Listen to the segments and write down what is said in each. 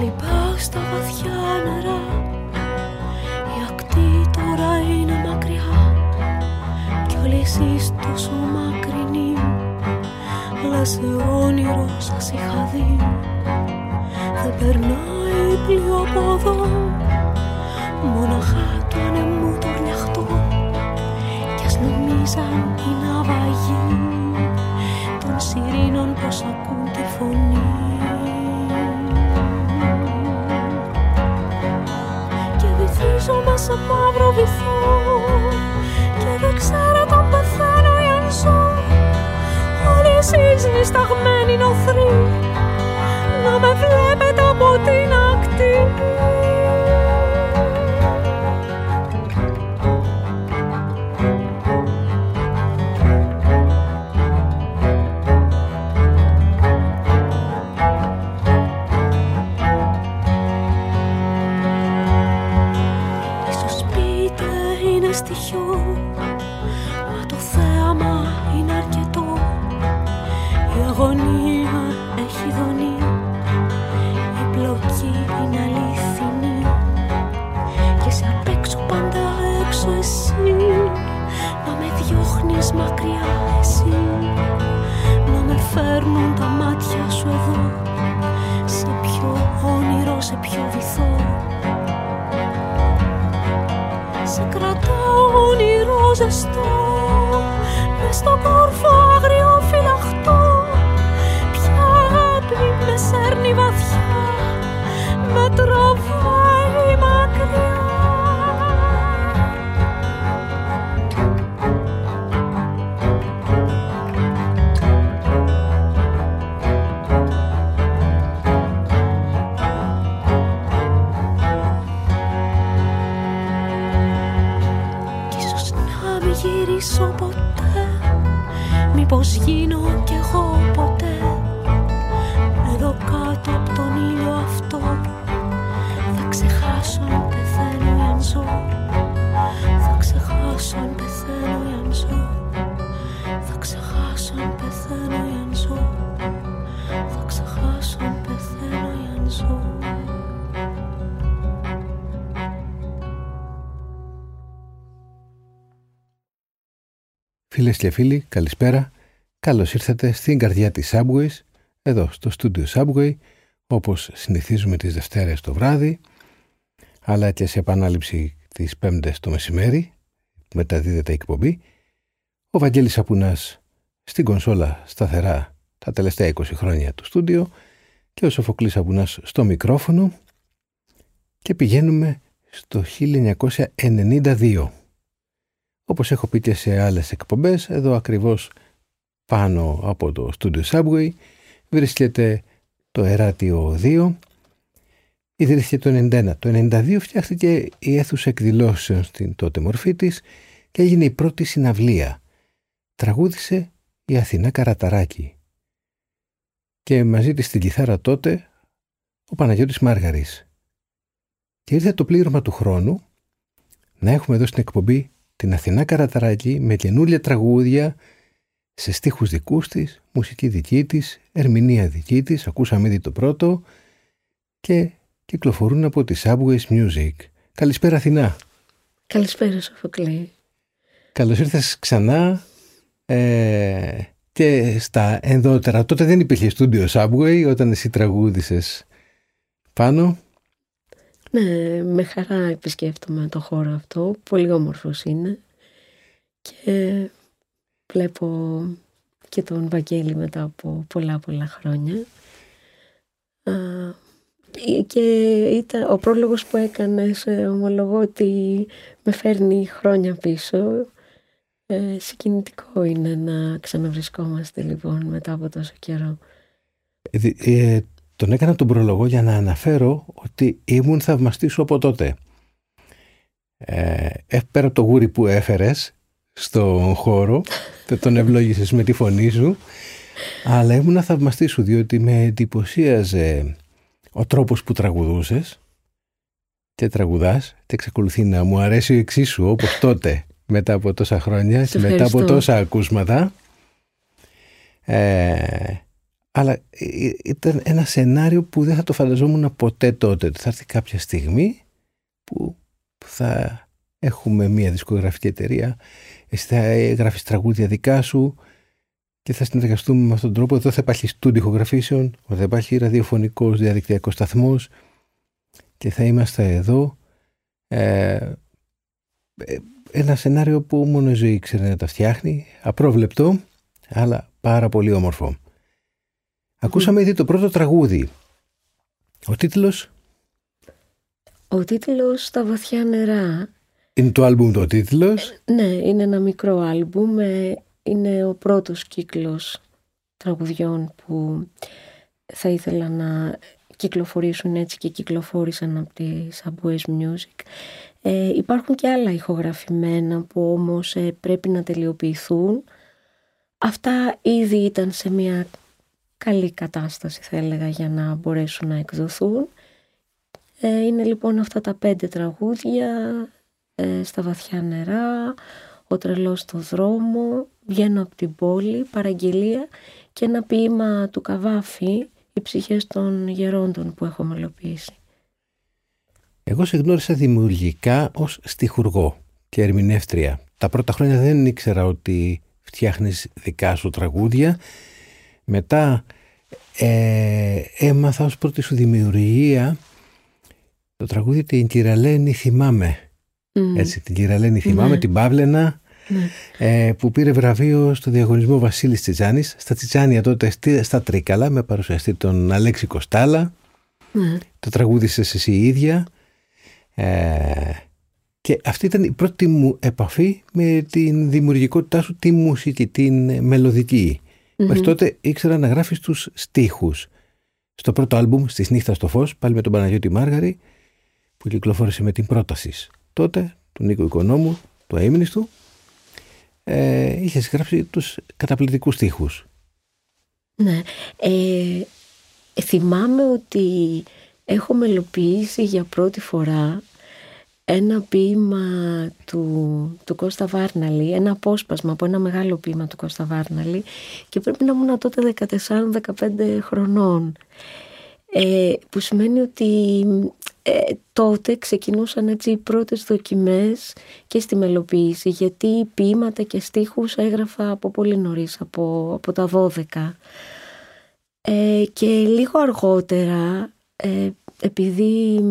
Πάω στα βαθιά νερά, η ακτή τώρα είναι μακριά κι όλοι εσείς τόσο μακρινοί. Αλλά σε όνειρο σας είχα δει, δεν περνάει πλοίο από εδώ, μοναχά του ανεμού το ρλιαχτό, κι ας νομίζαν οι ναυαγοί των σιρήνων πως ακούν τη φωνή. Βυθίζομαι σε μαύρο βυθό και δεν ξέρω αν πεθαίνω ή αν ζω. Όλοι εσείς νησταγμένοι νοθροί, να με βλέπετε από την ακτή. Στοιχείο, μα το θέαμα είναι αρκετό. Η αγωνία έχει δονεί, η πλοκή είναι αληθινή. Και είσαι απ' έξω πάντα έξω εσύ, να με διώχνεις μακριά εσύ, να με φέρνουν τα μάτια σου εδώ, σε ποιο όνειρο, σε ποιο βυθό. Σε κρατάω όνειρο ζεστό, μες στον κόρφο άγριο φυλαχτό. Ποια αγάπη με σέρνει βαθιά, με τραβάει μακριά. Γυρίσω ποτέ, μήπως γίνω κι εγώ ποτέ εδώ κάτω από τον ήλιο αυτό. Θα ξεχάσω αν πεθαίνω ή αν ζω, θα ξεχάσω αν πεθαίνω ή αν ζω, θα ξεχάσω αν πεθαίνω ή αν ζω, θα ξεχάσω αν πεθαίνω ή αν ζω. Φίλες και φίλοι, καλησπέρα. Καλώς ήρθατε στην καρδιά της Subway, εδώ στο στούντιο Subway, όπως συνηθίζουμε τις Δευτέρες το βράδυ, αλλά και σε επανάληψη τις Πέμπτες το μεσημέρι, μεταδίδεται η εκπομπή. Ο Βαγγέλης Σαπουνάς στην κονσόλα σταθερά τα τελευταία 20 χρόνια του στούντιο και ο Σοφοκλής Σαπουνάς στο μικρόφωνο, και πηγαίνουμε στο 1992. Όπως έχω πει και σε άλλες εκπομπές, εδώ ακριβώς πάνω από το Studio Subway βρίσκεται το Εράτιο 2. Ιδρύθηκε το 1991. Το 1992 φτιάχτηκε η αίθουσα εκδηλώσεων στην τότε μορφή της και έγινε η πρώτη συναυλία. Τραγούδισε η Αθηνά Καραταράκη και μαζί της στην κιθάρα τότε ο Παναγιώτης Μάργαρης. Και ήρθε το πλήρωμα του χρόνου να έχουμε εδώ στην εκπομπή την Αθηνά Καραταράκη με καινούργια τραγούδια σε στίχους δικούς της, μουσική δική της, ερμηνεία δική της. Ακούσαμε ήδη το πρώτο και κυκλοφορούν από τη Subway Music. Καλησπέρα Αθηνά. Καλησπέρα Σοφοκλή. Καλώς ήρθες ξανά και στα ενδότερα. Τότε δεν υπήρχε στούντιο Subway όταν εσύ τραγούδησες πάνω. Ναι, με χαρά επισκέφτομαι το χώρο αυτό. Πολύ όμορφος είναι. Και βλέπω και τον Βαγγέλη μετά από πολλά χρόνια. Και ο πρόλογος που έκανες, ομολογώ ότι με φέρνει χρόνια πίσω. Συγκινητικό είναι να ξαναβρισκόμαστε λοιπόν μετά από τόσο καιρό. Τον έκανα τον προλογό για να αναφέρω ότι ήμουν θαυμαστή σου από τότε. Πέρα από το γούρι που έφερες στον χώρο, τον ευλόγησες με τη φωνή σου, αλλά ήμουν θαυμαστή σου διότι με εντυπωσίαζε ο τρόπος που τραγουδούσες και τραγουδάς και εξακολουθεί να μου αρέσει εξίσου όπως τότε, μετά από τόσα χρόνια και μετά από τόσα ακούσματα. Αλλά ήταν ένα σενάριο που δεν θα το φανταζόμουν ποτέ τότε. Θα έρθει κάποια στιγμή που θα έχουμε μια δισκογραφική εταιρεία, εσύ θα γράφεις τραγούδια δικά σου και θα συνεργαστούμε με αυτόν τον τρόπο. Εδώ θα υπάρχει στούντιο ηχογραφήσεων, θα υπάρχει ραδιοφωνικός διαδικτυακός σταθμός και θα είμαστε εδώ. Ένα σενάριο που μόνο η ζωή ξέρει να τα φτιάχνει, απρόβλεπτο, αλλά πάρα πολύ όμορφο. Ακούσαμε ήδη το πρώτο τραγούδι. Ο τίτλος? Ο τίτλος «Στα βαθιά νερά». Είναι το άλμπουμ το τίτλος? Ναι, είναι ένα μικρό άλμπουμ. Είναι ο πρώτος κύκλος τραγουδιών που θα ήθελα να κυκλοφορήσουν, έτσι και κυκλοφόρησαν από τη Subways Music. Υπάρχουν και άλλα ηχογραφημένα που όμως πρέπει να τελειοποιηθούν. Αυτά ήδη ήταν σε μια καλή κατάσταση, θα έλεγα, για να μπορέσουν να εκδοθούν. Είναι λοιπόν αυτά τα 5 τραγούδια, «Στα βαθιά νερά», «Ο τρελός στο δρόμο», «Βγαίνω από την πόλη», «Παραγγελία» και ένα ποίημα του Καβάφη, «Οι ψυχές των γερόντων», που έχω μελοποιήσει. Εγώ σε γνώρισα δημιουργικά ως στιχουργό και ερμηνεύτρια. Τα πρώτα χρόνια δεν ήξερα ότι φτιάχνεις δικά σου τραγούδια. Μετά έμαθα ως πρώτη σου δημιουργία το τραγούδι «Την Κυραλένη θυμάμαι». Έτσι, την Κυραλένη θυμάμαι, την Παύλαινα, που πήρε βραβείο στο διαγωνισμό Βασίλης Τσιτζάνης, στα Τσιτζάνια τότε, στα Τρίκαλα, με παρουσιαστή τον Αλέξη Κοστάλα. Το τραγούδισες εσύ η ίδια. Και αυτή ήταν η πρώτη μου επαφή με την δημιουργικότητά σου, τη μουσική, την μελωδική. Μέχρι τότε ήξερα να γράφεις τους στίχους. Στο πρώτο άλμπουμ, «Στις νύχτα στο φως», πάλι με τον Παναγιώτη Μάργαρη, που κυκλοφόρησε με την πρόταση τότε, του Νίκο Οικονόμου, του αείμνηστου, είχες γράψει τους καταπληκτικούς στίχους. Ναι. Θυμάμαι ότι έχω μελοποιήσει για πρώτη φορά ένα ποίημα του Κώστα Βάρναλη, ένα απόσπασμα από ένα μεγάλο ποίημα του Κώστα Βάρναλη, και πρέπει να ήμουν τότε 14-15 χρονών, που σημαίνει ότι τότε ξεκινούσαν έτσι οι πρώτες δοκιμές και στη μελοποίηση, γιατί ποίηματα και στίχους έγραφα από πολύ νωρίς, από τα 12. Και λίγο αργότερα, επειδή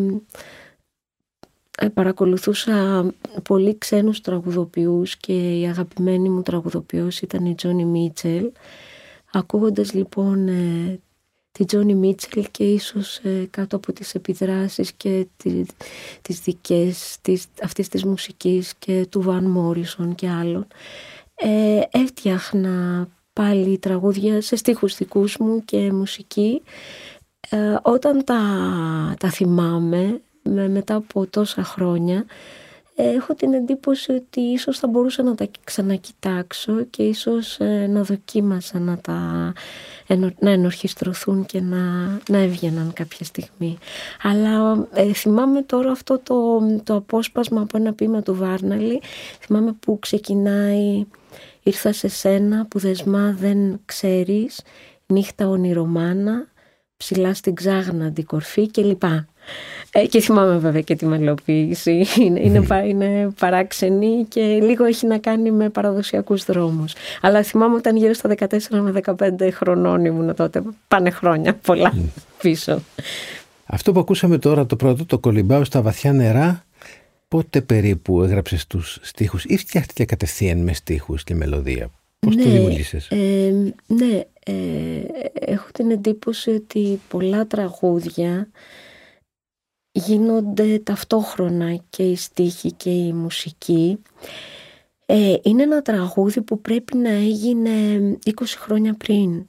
παρακολουθούσα πολύ ξένους τραγουδοποιούς και η αγαπημένη μου τραγουδοποιός ήταν η Τζόνι Μίτσελ, ακούγοντας λοιπόν τη Τζόνι Μίτσελ και ίσως κάτω από τις επιδράσεις και τις δικές αυτής της μουσικής και του Βαν Μόρισον και άλλων, έφτιαχνα πάλι τραγούδια σε στίχους δικούς μου και μουσική. Όταν τα θυμάμαι μετά από τόσα χρόνια, έχω την εντύπωση ότι ίσως θα μπορούσα να τα ξανακοιτάξω και ίσως να δοκίμασα να ενορχιστρωθούν και να έβγαιναν κάποια στιγμή. Αλλά θυμάμαι τώρα αυτό το απόσπασμα από ένα ποίημα του Βάρναλη. Θυμάμαι που ξεκινάει «Ήρθα σε σένα που δεσμά δεν ξέρεις, νύχτα ονειρομάνα, ψηλά στην ξάγναντη κορφή» κλπ. Και θυμάμαι βέβαια και τη μελοποίηση. Είναι παράξενη και λίγο έχει να κάνει με παραδοσιακούς δρόμους. Αλλά θυμάμαι όταν γύρω στα 14 με 15 χρονών ήμουν τότε. Πάνε χρόνια πολλά πίσω. Αυτό που ακούσαμε τώρα το πρώτο, το «Κολυμπάω στα βαθιά νερά», πότε περίπου έγραψες τους στίχους ή φτιάχτηκε κατευθείαν με στίχους και μελωδία? Πώς το δημιούργησες? Ναι, έχω την εντύπωση ότι πολλά τραγούδια γίνονται ταυτόχρονα, και η στίχη και η μουσική. Είναι ένα τραγούδι που πρέπει να έγινε 20 χρόνια πριν,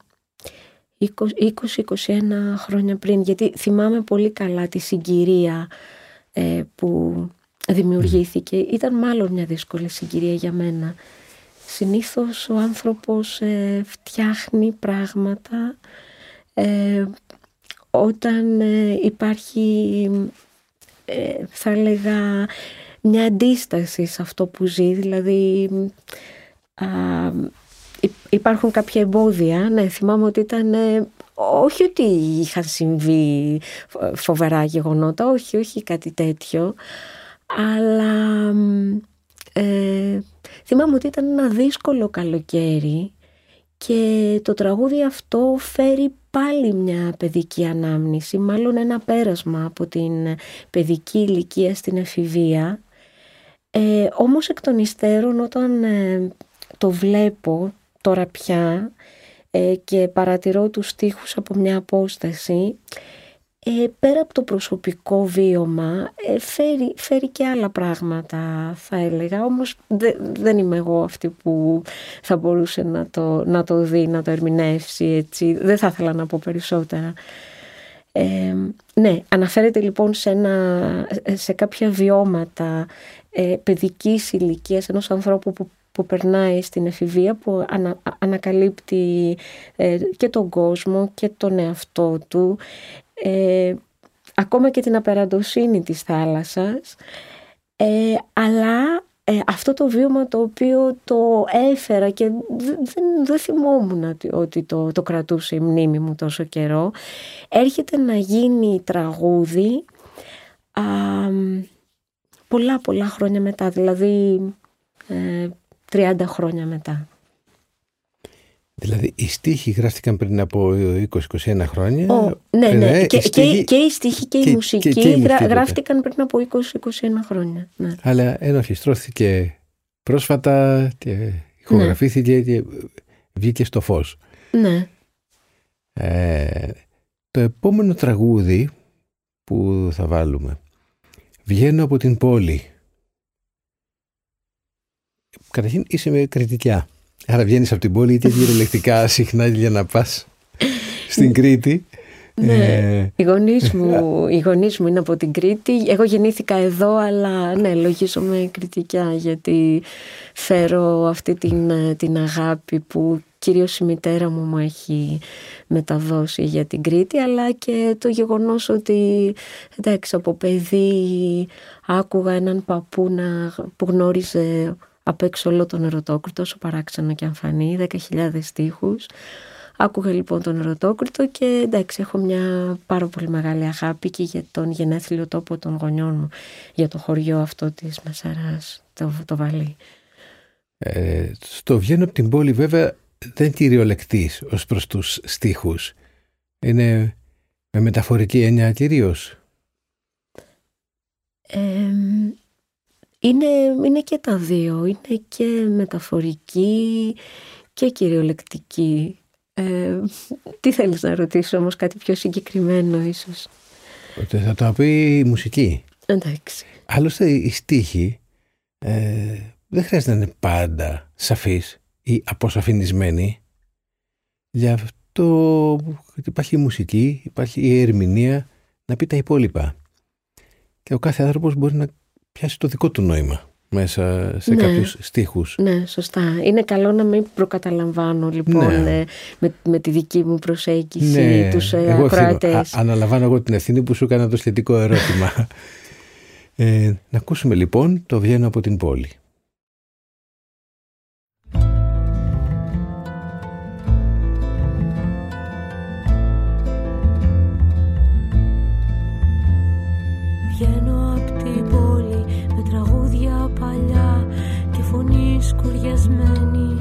20-21 χρόνια πριν, γιατί θυμάμαι πολύ καλά τη συγκυρία που δημιουργήθηκε. Ήταν μάλλον μια δύσκολη συγκυρία για μένα. Συνήθως ο άνθρωπος φτιάχνει πράγματα όταν υπάρχει, θα έλεγα, μια αντίσταση σε αυτό που ζει. Δηλαδή υπάρχουν κάποια εμπόδια. Ναι, θυμάμαι ότι ήταν όχι ότι είχαν συμβεί φοβερά γεγονότα, όχι κάτι τέτοιο, αλλά θυμάμαι ότι ήταν ένα δύσκολο καλοκαίρι και το τραγούδι αυτό φέρει πάλι μια παιδική ανάμνηση, μάλλον ένα πέρασμα από την παιδική ηλικία στην εφηβεία. Όμως εκ των υστέρων, όταν το βλέπω τώρα πια και παρατηρώ τους στίχους από μια απόσταση, πέρα από το προσωπικό βίωμα φέρει και άλλα πράγματα, θα έλεγα. Όμως δεν είμαι εγώ αυτή που θα μπορούσε να το δει, να το ερμηνεύσει έτσι. Δεν θα ήθελα να πω περισσότερα. Ναι, αναφέρεται λοιπόν σε κάποια βιώματα παιδικής ηλικίας ενός ανθρώπου που περνάει στην εφηβεία, που ανακαλύπτει και τον κόσμο και τον εαυτό του, ακόμα και την απεραντοσύνη της θάλασσας, αλλά αυτό το βίωμα το οποίο το έφερα και δεν θυμόμουν ότι το κρατούσε η μνήμη μου τόσο καιρό, έρχεται να γίνει τραγούδι πολλά χρόνια μετά, δηλαδή 30 χρόνια μετά. Δηλαδή οι στίχοι γράφτηκαν πριν από 20-21 χρόνια. Ναι. Και οι στίχοι και η μουσική γράφτηκαν πριν από 20-21 χρόνια. Ναι. Αλλά ενορχιστρώθηκε πρόσφατα και ηχογραφήθηκε και βγήκε στο φως. Ναι. Το επόμενο τραγούδι που θα βάλουμε, «Βγαίνω από την πόλη». Καταρχήν είσαι με Κρητικιά. Άρα βγαίνεις από την πόλη είτε κυριολεκτικά συχνά για να πας στην Κρήτη. Ναι, οι γονείς μου είναι από την Κρήτη. Εγώ γεννήθηκα εδώ, αλλά ναι, λογίζομαι Κρητικιά, γιατί φέρω αυτή την αγάπη που κυρίως η μητέρα μου έχει μεταδώσει για την Κρήτη, αλλά και το γεγονός ότι, εντάξει, από παιδί άκουγα έναν παππού που γνώριζε απ' έξω όλο τον Ερωτόκριτο, όσο παράξενο και αν φανεί, 10.000 στίχους. Άκουγα λοιπόν τον Ερωτόκριτο και εντάξει, έχω μια πάρα πολύ μεγάλη αγάπη και για τον γενέθλιο τόπο των γονιών μου, για το χωριό αυτό της Μεσαράς, το Βαλί. Στο «Βγαίνω από την πόλη» βέβαια δεν κυριολεκτείς ως προς τους στίχους. Είναι με μεταφορική έννοια κυρίως. Είναι και τα δύο. Είναι και μεταφορική και κυριολεκτική. Τι θέλεις να ρωτήσω όμως, κάτι πιο συγκεκριμένο ίσως? Ότι θα το πει η μουσική. Εντάξει. Άλλωστε οι στίχοι δεν χρειάζεται να είναι πάντα σαφείς ή αποσαφηνισμένοι. Γι' αυτό υπάρχει η μουσική, υπάρχει η ερμηνεία να πει τα υπόλοιπα. Και ο κάθε άνθρωπος μπορεί να πιάσει το δικό του νόημα μέσα σε κάποιους στίχους. Ναι, σωστά. Είναι καλό να μην προκαταλαμβάνω λοιπόν με τη δική μου προσέγγιση τους ακροατές. Αναλαμβάνω εγώ την ευθύνη που σου έκανα το σχετικό ερώτημα. Να ακούσουμε λοιπόν το «Βγαίνω από την πόλη». Βγαίνω απ' την πόλη με τραγούδια παλιά και φωνή σκουριασμένη.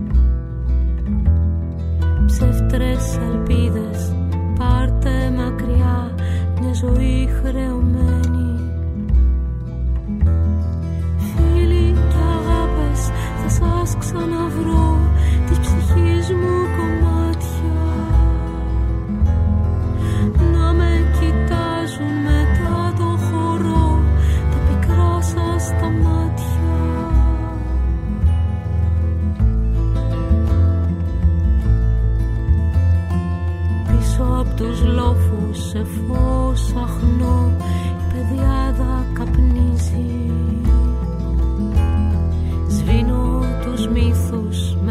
Ψεύτρες ελπίδες, πάρτε μακριά μια ζωή χρεωμένη. Φίλοι και αγάπες, θα σας ξαναβρω της ψυχής μου κομμάτια. Να με κοιτάζουν μετά το χορό τα πικρά σας τα μάτια. Πίσω απ' τους λόφους σε φως αχνό η πεδιάδα καπνίζει. Σβήνω τους μύθους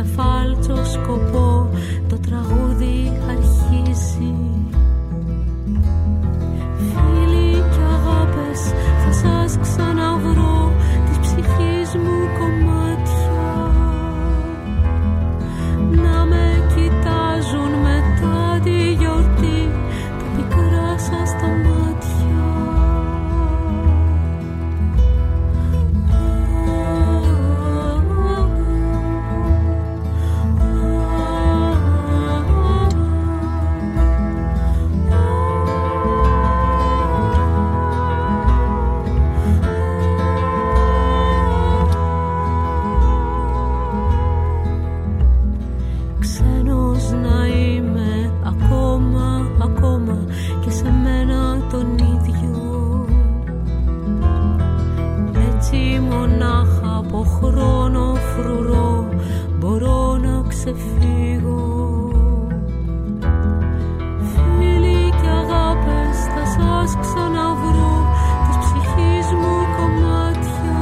φρουρώ, μπορώ να ξεφύγω. Φίλοι και αγάπες θα σας ξαναβρω, της ψυχής μου κομμάτια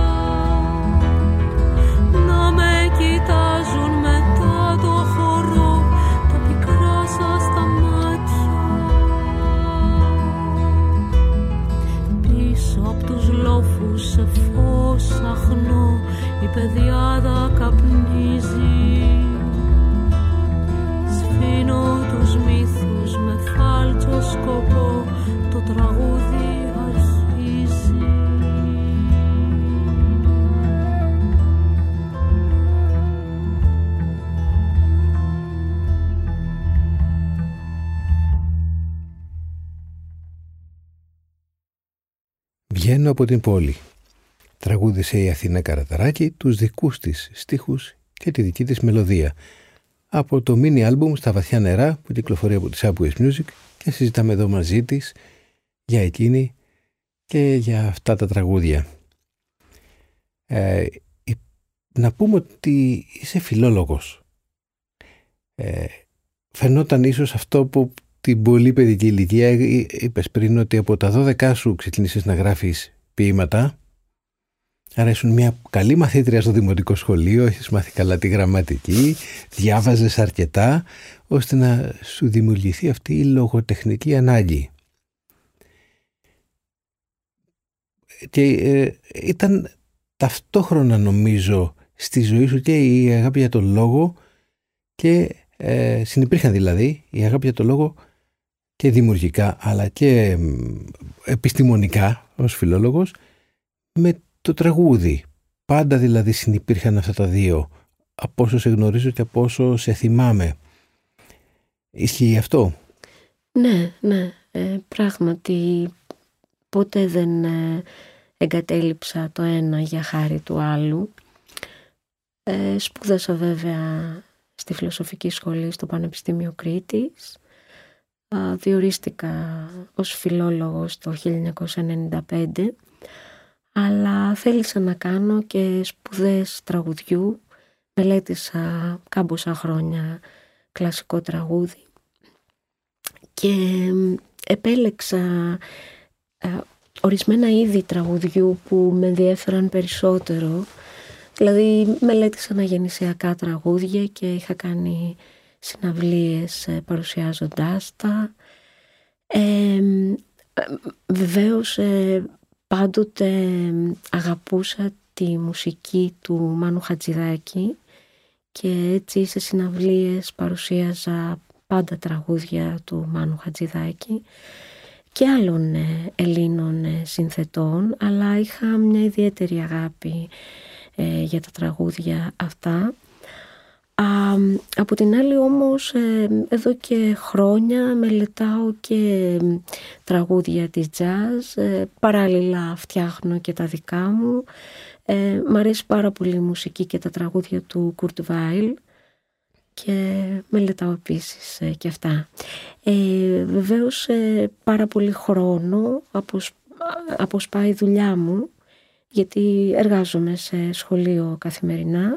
να με κοιτάζουν μετά το χορό, τα πικρά σας τα μάτια. Πίσω απ' τους λόφους σε φως αχνό η πεδιάδα καπνίζει. Σφήνω τους μύθους με φάλτσο σκοπό, το τραγούδι αρχίζει. Βγαίνω από την πόλη. Τραγούδισε η Αθήνα Καραταράκη τους δικούς της στίχους και τη δική της μελωδία από το mini άλμπουμ «Στα βαθιά νερά» που κυκλοφορεί από τη Subways Music, και συζητάμε εδώ μαζί της για εκείνη και για αυτά τα τραγούδια. Να πούμε ότι είσαι φιλόλογος. Φαινόταν ίσως αυτό που την πολύ παιδική ηλικία είπες πριν, ότι από τα 12 σου ξεκίνησες να γράφεις ποίηματα. Άρα ήσουν μια καλή μαθήτρια στο δημοτικό σχολείο, έχεις μάθει καλά τη γραμματική, διάβαζες αρκετά, ώστε να σου δημιουργηθεί αυτή η λογοτεχνική ανάγκη. Και ήταν ταυτόχρονα, νομίζω, στη ζωή σου και η αγάπη για τον λόγο και συνυπήρχαν δηλαδή η αγάπη για τον λόγο και δημιουργικά, αλλά και επιστημονικά ως φιλόλογος, με το τραγούδι. Πάντα δηλαδή συνυπήρχαν αυτά τα δύο, από όσο σε γνωρίζω και από όσο σε θυμάμαι. Ισχύει αυτό? Ναι, πράγματι ποτέ δεν εγκατέλειψα το ένα για χάρη του άλλου. Σπούδασα βέβαια στη Φιλοσοφική Σχολή στο Πανεπιστήμιο Κρήτης. Διορίστηκα ως φιλόλογος το 1995, αλλά θέλησα να κάνω και σπουδές τραγουδιού. Μελέτησα κάμποσα χρόνια κλασικό τραγούδι και επέλεξα ορισμένα είδη τραγουδιού που με ενδιέφεραν περισσότερο. Δηλαδή μελέτησα αναγεννησιακά τραγούδια και είχα κάνει συναυλίες παρουσιάζοντάς τα. Βεβαίως πάντοτε αγαπούσα τη μουσική του Μάνου Χατζηδάκη και έτσι σε συναυλίες παρουσίαζα πάντα τραγούδια του Μάνου Χατζηδάκη και άλλων Ελλήνων συνθετών, αλλά είχα μια ιδιαίτερη αγάπη για τα τραγούδια αυτά. Από την άλλη όμως εδώ και χρόνια μελετάω και τραγούδια της jazz, παράλληλα φτιάχνω και τα δικά μου. Μ' αρέσει πάρα πολύ η μουσική και τα τραγούδια του Kurt Weill και μελετάω επίσης και αυτά. Βεβαίως πάρα πολύ χρόνο αποσπάει η δουλειά μου, γιατί εργάζομαι σε σχολείο καθημερινά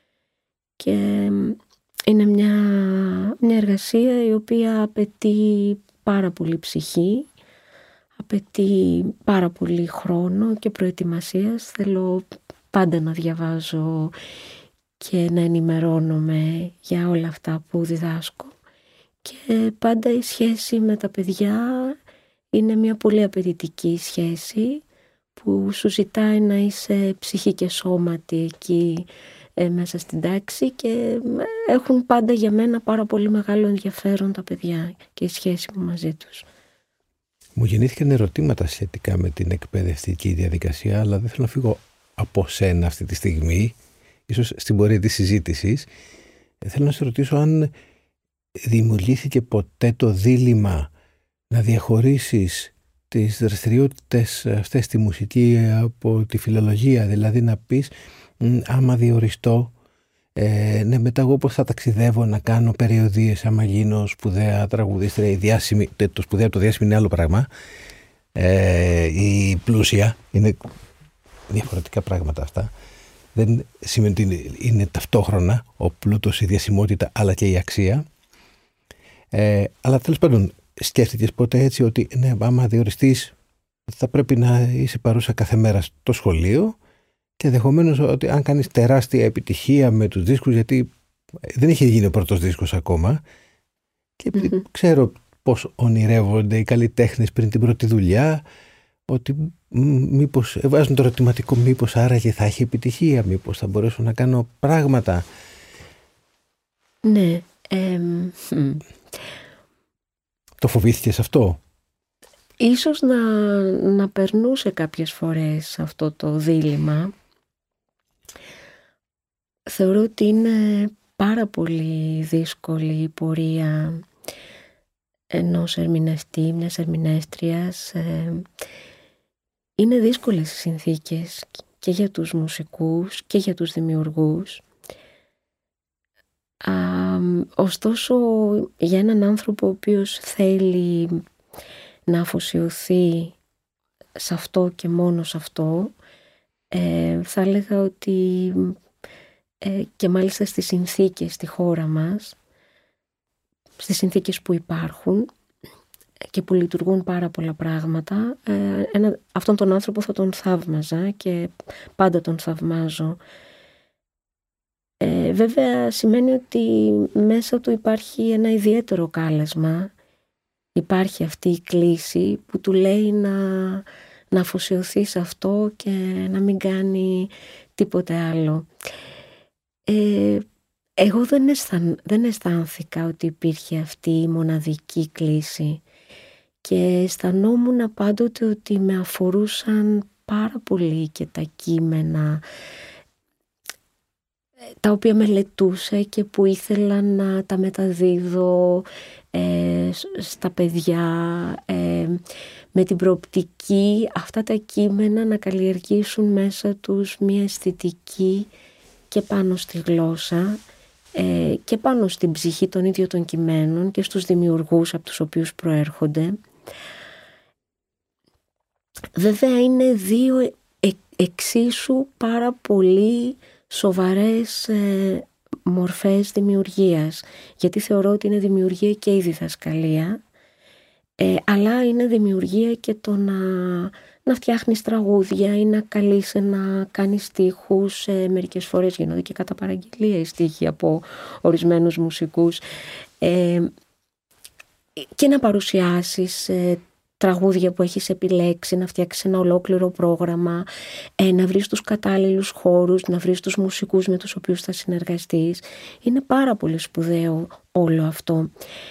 και είναι μια εργασία η οποία απαιτεί πάρα πολύ ψυχή, απαιτεί πάρα πολύ χρόνο και προετοιμασίας. Θέλω πάντα να διαβάζω και να ενημερώνομαι για όλα αυτά που διδάσκω και πάντα η σχέση με τα παιδιά είναι μια πολύ απαιτητική σχέση που σου ζητάει να είσαι ψυχή και σώματι εκεί μέσα στην τάξη και έχουν πάντα για μένα πάρα πολύ μεγάλο ενδιαφέρον τα παιδιά και η σχέση μου μαζί τους. Μου γεννήθηκαν ερωτήματα σχετικά με την εκπαιδευτική διαδικασία, αλλά δεν θέλω να φύγω από σένα αυτή τη στιγμή, ίσως στην πορεία της συζήτησης. Θέλω να σε ρωτήσω αν δημιουργήθηκε ποτέ το δίλημμα να διαχωρίσεις τις δραστηριότητες αυτές στη μουσική από τη φιλολογία, δηλαδή να πεις άμα διοριστώ, ναι, μετά εγώ πώς θα ταξιδεύω να κάνω περιοδίες, άμα γίνω σπουδαία τραγουδίστρια, η διάσημη, το σπουδαία το διάσημη είναι άλλο πράγμα, η πλούσια, είναι διαφορετικά πράγματα αυτά. δεν σημαίνει ότι είναι ταυτόχρονα ο πλούτος, η διασημότητα, αλλά και η αξία. Αλλά τέλος πάντων, σκέφτηκες ποτέ έτσι ότι ναι, άμα διοριστείς θα πρέπει να είσαι παρούσα κάθε μέρα στο σχολείο και ενδεχομένως ότι αν κάνεις τεράστια επιτυχία με τους δίσκους, γιατί δεν είχε γίνει ο πρώτος δίσκος ακόμα και ξέρω πώς ονειρεύονται οι καλλιτέχνες πριν την πρώτη δουλειά, ότι μήπως βάζουν το ερωτηματικό, μήπως άραγε θα έχει επιτυχία, μήπως θα μπορέσω να κάνω πράγματα. Ναι. Το φοβήθηκες αυτό? Ίσως να περνούσε κάποιες φορές αυτό το δίλημμα. Θεωρώ ότι είναι πάρα πολύ δύσκολη η πορεία ενός ερμηνευτή, μιας ερμηνέστριας. Είναι δύσκολες οι συνθήκες και για τους μουσικούς και για τους δημιουργούς. Ωστόσο, για έναν άνθρωπο ο οποίος θέλει να αφοσιωθεί σε αυτό και μόνο σε αυτό, θα έλεγα ότι και μάλιστα στις συνθήκες στη χώρα μας, στις συνθήκες που υπάρχουν και που λειτουργούν πάρα πολλά πράγματα, αυτόν τον άνθρωπο θα τον θαύμαζα και πάντα τον θαυμάζω. Βέβαια σημαίνει ότι μέσα του υπάρχει ένα ιδιαίτερο κάλεσμα, υπάρχει αυτή η κλίση που του λέει να αφοσιωθεί σε αυτό και να μην κάνει τίποτε άλλο. Εγώ δεν αισθάνθηκα ότι υπήρχε αυτή η μοναδική κλίση και αισθανόμουν πάντοτε ότι με αφορούσαν πάρα πολύ και τα κείμενα τα οποία μελετούσα και που ήθελα να τα μεταδίδω στα παιδιά με την προοπτική αυτά τα κείμενα να καλλιεργήσουν μέσα τους μια αισθητική και πάνω στη γλώσσα και πάνω στην ψυχή των ίδιων των κειμένων και στους δημιουργούς από τους οποίους προέρχονται. Βέβαια είναι δύο εξίσου πάρα πολύ σοβαρές μορφές δημιουργίας, γιατί θεωρώ ότι είναι δημιουργία και η διδασκαλία, αλλά είναι δημιουργία και το να φτιάχνεις τραγούδια ή να καλείσαι να κάνεις στίχους. Μερικές φορές γίνονται και κατά παραγγελία οι στίχοι από ορισμένους μουσικούς, και να παρουσιάσεις τραγούδια που έχεις επιλέξει, να φτιάξεις ένα ολόκληρο πρόγραμμα, να βρεις τους κατάλληλους χώρους, να βρεις τους μουσικούς με τους οποίους θα συνεργαστείς. Είναι πάρα πολύ σπουδαίο όλο αυτό.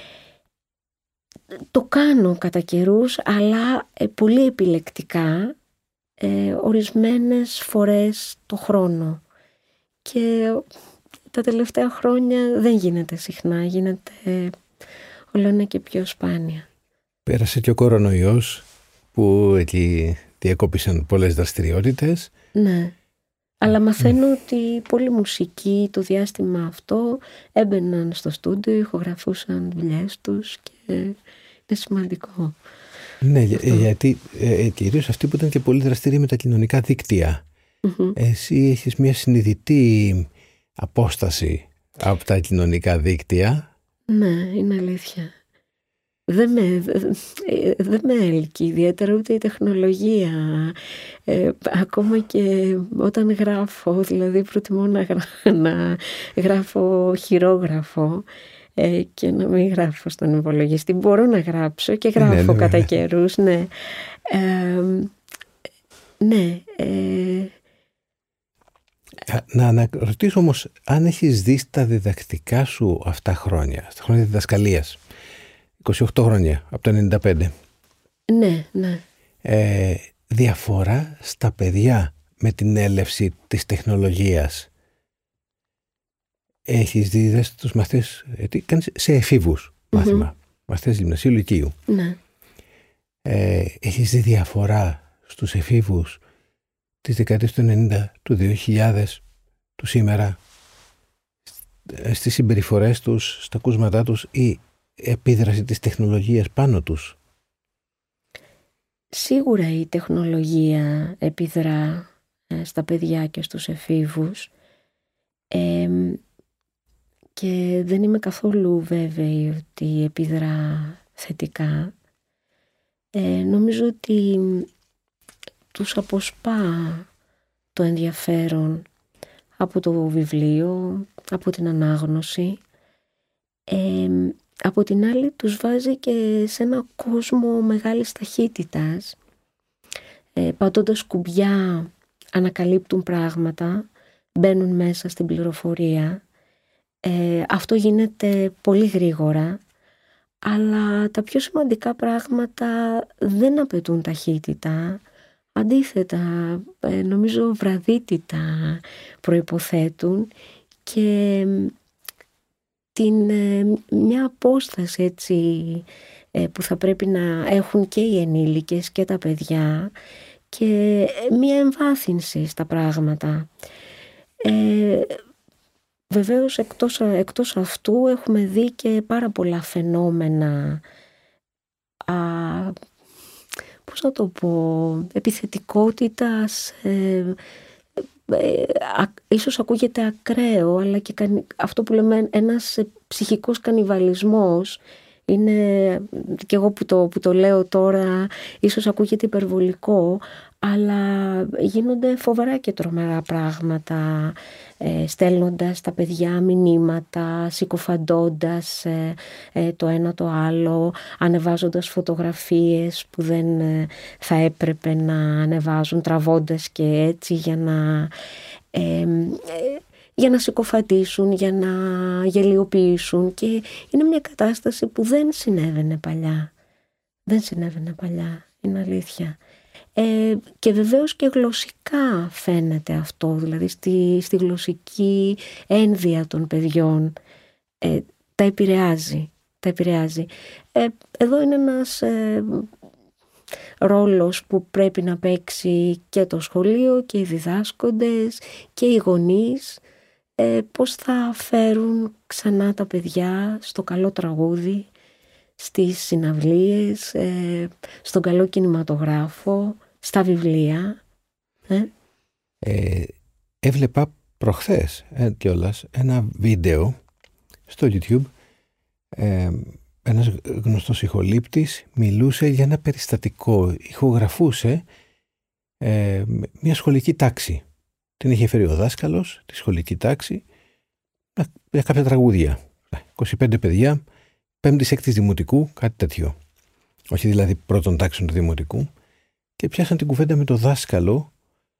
Το κάνω κατά καιρούς, αλλά πολύ επιλεκτικά, ορισμένες φορές το χρόνο. Και τα τελευταία χρόνια δεν γίνεται συχνά, γίνεται όλο ένα και πιο σπάνια. Πέρασε και ο κορονοϊός που εκεί διακόπησαν πολλές δραστηριότητες. Ναι, αλλά μαθαίνω ότι πολλοί μουσικοί το διάστημα αυτό έμπαιναν στο στούντιο, ηχογραφούσαν δουλειές τους και είναι σημαντικό. Ναι, γιατί κυρίως αυτοί που ήταν και πολύ δραστήριοι με τα κοινωνικά δίκτυα. Εσύ έχεις μια συνειδητή απόσταση από τα κοινωνικά δίκτυα. Ναι, είναι αλήθεια. Δεν με έλκει ιδιαίτερα ούτε η τεχνολογία. Ακόμα και όταν γράφω, δηλαδή προτιμώ να γράφω χειρόγραφο και να μην γράφω στον υπολογιστή. Μπορώ να γράψω και γράφω κατά καιρούς, ναι. Να αναρωτήσω όμως, αν έχεις δει στα διδακτικά σου αυτά χρόνια, στα χρόνια διδασκαλίας, 28 χρόνια, από το 95. Ναι. Διαφορά στα παιδιά με την έλευση της τεχνολογίας. Έχεις δει τους μαθητές, κάνεις σε εφήβους μάθημα, μαθητές γυμνασίου λυκείου. Ναι. Έχεις δει διαφορά στους εφήβους της δεκαετίας του 90, του 2000, του σήμερα, στις συμπεριφορές τους, στα ακούσματά τους ή επίδραση της τεχνολογίας πάνω τους? Σίγουρα η τεχνολογία επιδρά στα παιδιά και στους εφήβους. Και δεν είμαι καθόλου βέβαιη ότι επιδρά θετικά. Νομίζω ότι τους αποσπά το ενδιαφέρον από το βιβλίο, από την ανάγνωση. Από την άλλη τους βάζει και σε ένα κόσμο μεγάλης ταχύτητας. Πατώντας κουμπιά ανακαλύπτουν πράγματα, μπαίνουν μέσα στην πληροφορία. Αυτό γίνεται πολύ γρήγορα, αλλά τα πιο σημαντικά πράγματα δεν απαιτούν ταχύτητα. Αντίθετα, νομίζω βραδύτητα προϋποθέτουν και μια απόσταση έτσι, που θα πρέπει να έχουν και οι ενήλικες και τα παιδιά και μια εμβάθυνση στα πράγματα. Βεβαίως εκτός αυτού έχουμε δει και πάρα πολλά φαινόμενα, πώς να το πω, επιθετικότητας, ίσως ακούγεται ακραίο, αλλά και αυτό που λέμε ένας ψυχικός κανιβαλισμός. Είναι και εγώ που το λέω τώρα, ίσως ακούγεται υπερβολικό, αλλά γίνονται φοβερά και τρομερά πράγματα, στέλνοντας τα παιδιά μηνύματα, συκοφαντώντας το ένα το άλλο, ανεβάζοντας φωτογραφίες που δεν θα έπρεπε να ανεβάζουν, τραβώντας και έτσι για να συκοφαντήσουν, για να γελιοποιήσουν, και είναι μια κατάσταση που δεν συνέβαινε παλιά. Δεν συνέβαινε παλιά, είναι αλήθεια. Και βεβαίως και γλωσσικά φαίνεται αυτό, δηλαδή στη γλωσσική ένδυα των παιδιών τα επηρεάζει. Εδώ είναι ένας ρόλος που πρέπει να παίξει και το σχολείο και οι διδάσκοντες και οι γονείς, πώς θα φέρουν ξανά τα παιδιά στο καλό τραγούδι, στις συναυλίες, στον καλό κινηματογράφο, στα βιβλία. Έβλεπα προχθές κιόλας ένα βίντεο στο YouTube. Ένας γνωστός ηχολήπτης μιλούσε για ένα περιστατικό, ηχογραφούσε μια σχολική τάξη. Την είχε φέρει ο δάσκαλος, τη σχολική τάξη, για κάποια τραγούδια. 25 παιδιά, 5η-6η δημοτικού, κάτι τέτοιο. Όχι δηλαδή πρώτων τάξεων του δημοτικού. Και πιάσαν την κουβέντα με το δάσκαλο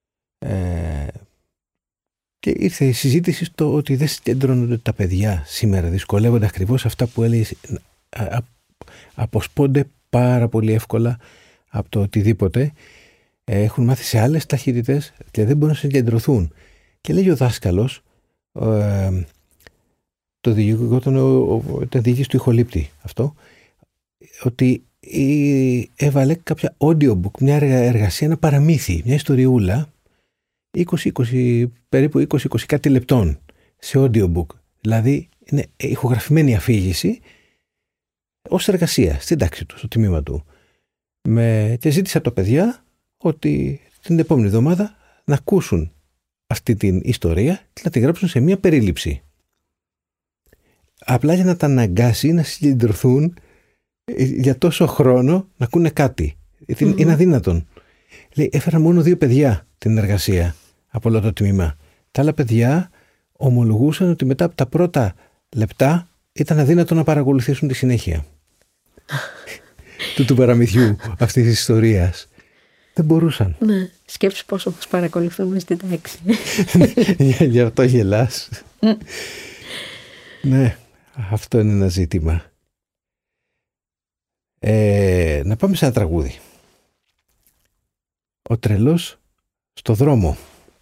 και ήρθε η συζήτηση στο ότι δεν συγκεντρώνονται τα παιδιά σήμερα. Δυσκολεύονται ακριβώς αυτά που έλεγε, αποσπώνται πάρα πολύ εύκολα από το οτιδήποτε. Έχουν μάθει σε άλλες ταχύτητες και δεν μπορούν να συγκεντρωθούν. Και λέγει ο δάσκαλος, το διηγόταν ήταν διοίκηση του ηχολήπτη αυτό, ότι έβαλε κάποια audiobook, μια εργασία, ένα παραμύθι, μια ιστοριούλα, περίπου 20 κάτι λεπτών σε audiobook. Δηλαδή είναι ηχογραφημένη αφήγηση ως εργασία στην τάξη του, στο τμήμα του. Και ζήτησα από τα παιδιά ότι την επόμενη εβδομάδα να ακούσουν αυτή την ιστορία και να τη γράψουν σε μια περίληψη. Απλά για να τα αναγκάσει να συγκεντρωθούν για τόσο χρόνο να ακούνε κάτι. Είναι αδύνατον. Λέει, έφερα μόνο 2 παιδιά την εργασία από όλο το τμήμα. Τα άλλα παιδιά ομολογούσαν ότι μετά από τα πρώτα λεπτά ήταν αδύνατο να παρακολουθήσουν τη συνέχεια του παραμυθιού αυτής της ιστορίας. Δεν μπορούσαν. Ναι, σκέψου πόσο μας παρακολουθούμε στην τάξη. Γι' αυτό γελάς. Ναι, αυτό είναι ένα ζήτημα. Να πάμε σε ένα τραγούδι. Ο τρελός στο δρόμο.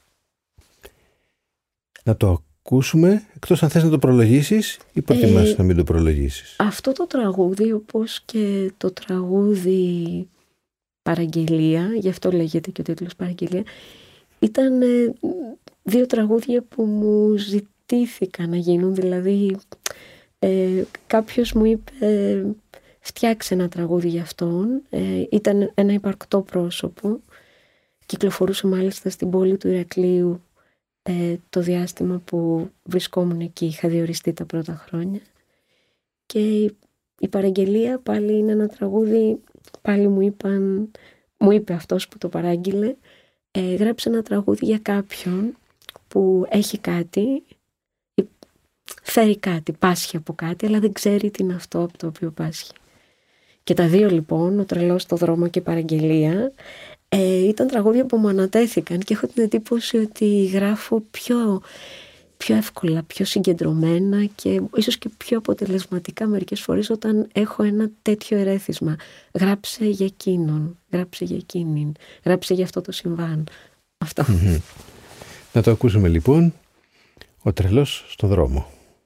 Να το ακούσουμε, εκτός αν θες να το προλογίσεις ή προτιμάς να μην το προλογίσεις. Αυτό το τραγούδι, όπως και το τραγούδι Παραγγελία, γι' αυτό λέγεται και ο τίτλος Παραγγελία, ήταν 2 τραγούδια που μου ζητήθηκαν να γίνουν. Δηλαδή κάποιος μου είπε φτιάξε ένα τραγούδι για αυτόν, ήταν ένα υπαρκτό πρόσωπο Κυκλοφορούσε μάλιστα στην πόλη του Ηρακλείου το διάστημα που βρισκόμουν εκεί. Είχα διοριστεί τα πρώτα χρόνια. Και η παραγγελία πάλι είναι ένα τραγούδι, πάλι μου είπε αυτός που το παράγγειλε, γράψε ένα τραγούδι για κάποιον που έχει κάτι, φέρει κάτι, πάσχει από κάτι, αλλά δεν ξέρει τι είναι αυτό από το οποίο πάσχει. Και τα δύο λοιπόν, ο τρελός στο δρόμο και η παραγγελία, ήταν τραγούδια που μου ανατέθηκαν και έχω την εντύπωση ότι γράφω πιο εύκολα, πιο συγκεντρωμένα και ίσως και πιο αποτελεσματικά μερικές φορές όταν έχω ένα τέτοιο ερέθισμα. Γράψε για εκείνον, γράψε για εκείνην, γράψε για αυτό το συμβάν. Αυτό. Να το ακούσουμε λοιπόν, ο τρελός στο δρόμο.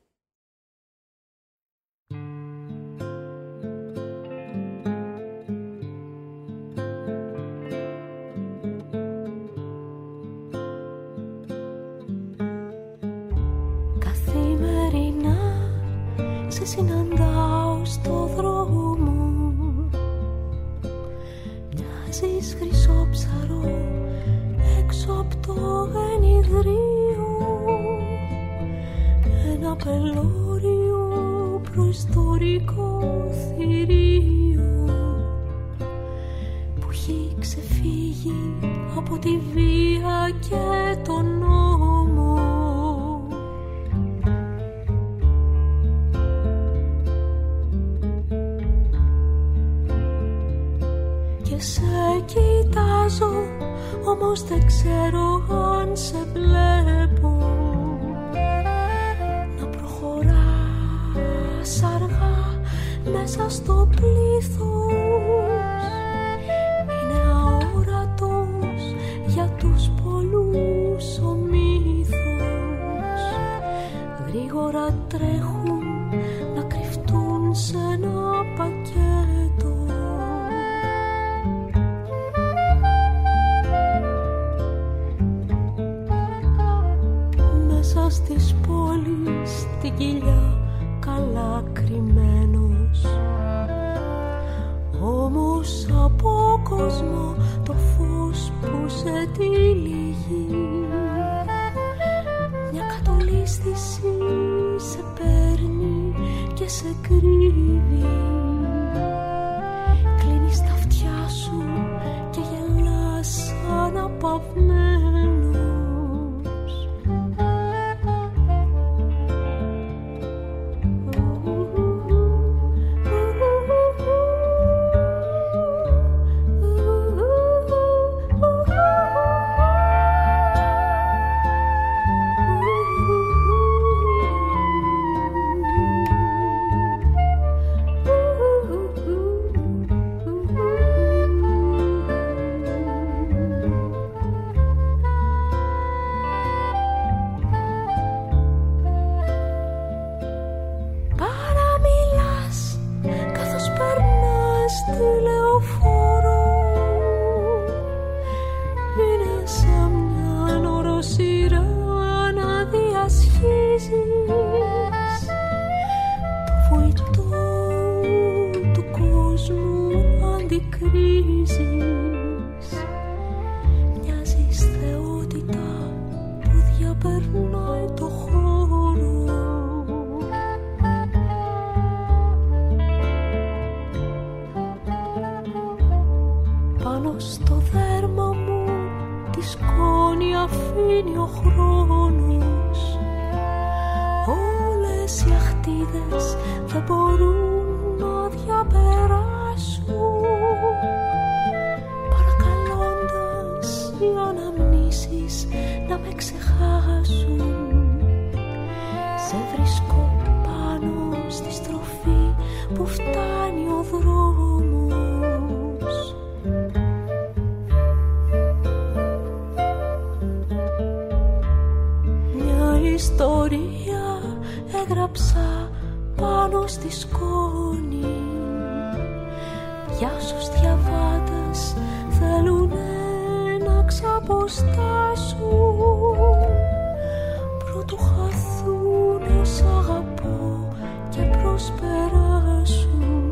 Σε συναντάω στο δρόμο, μοιάζεις χρυσόψαρο έξω από το ενιδρίο, ένα πελώριο προϊστορικό θηρίο που έχει ξεφύγει από τη βία και τον νόμο. Σε κοιτάζω, όμως δεν ξέρω αν σε βλέπω να προχωράς αργά μέσα στο πλήθος. Είναι αόρατος για τους πολλούς ο μύθος. Γρήγορα τρέχουν να κρυφτούν σε ένα πακέτο. Στις πόλεις στην κοιλιά καλά κρυμμένος, όμως από κόσμο το φως που σε τυλίγει. Μια κατολίσθηση σε παίρνει και σε κρύβει. Κλείνεις τα αυτιά σου και γελάς αναπαυμένος.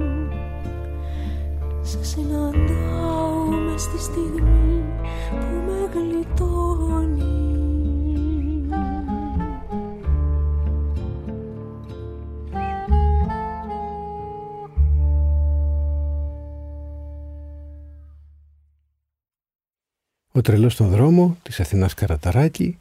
Σε συναντάω μες στη στιγμή που «Ο τρελός στον δρόμο» της Αθηνάς Καραταράκη,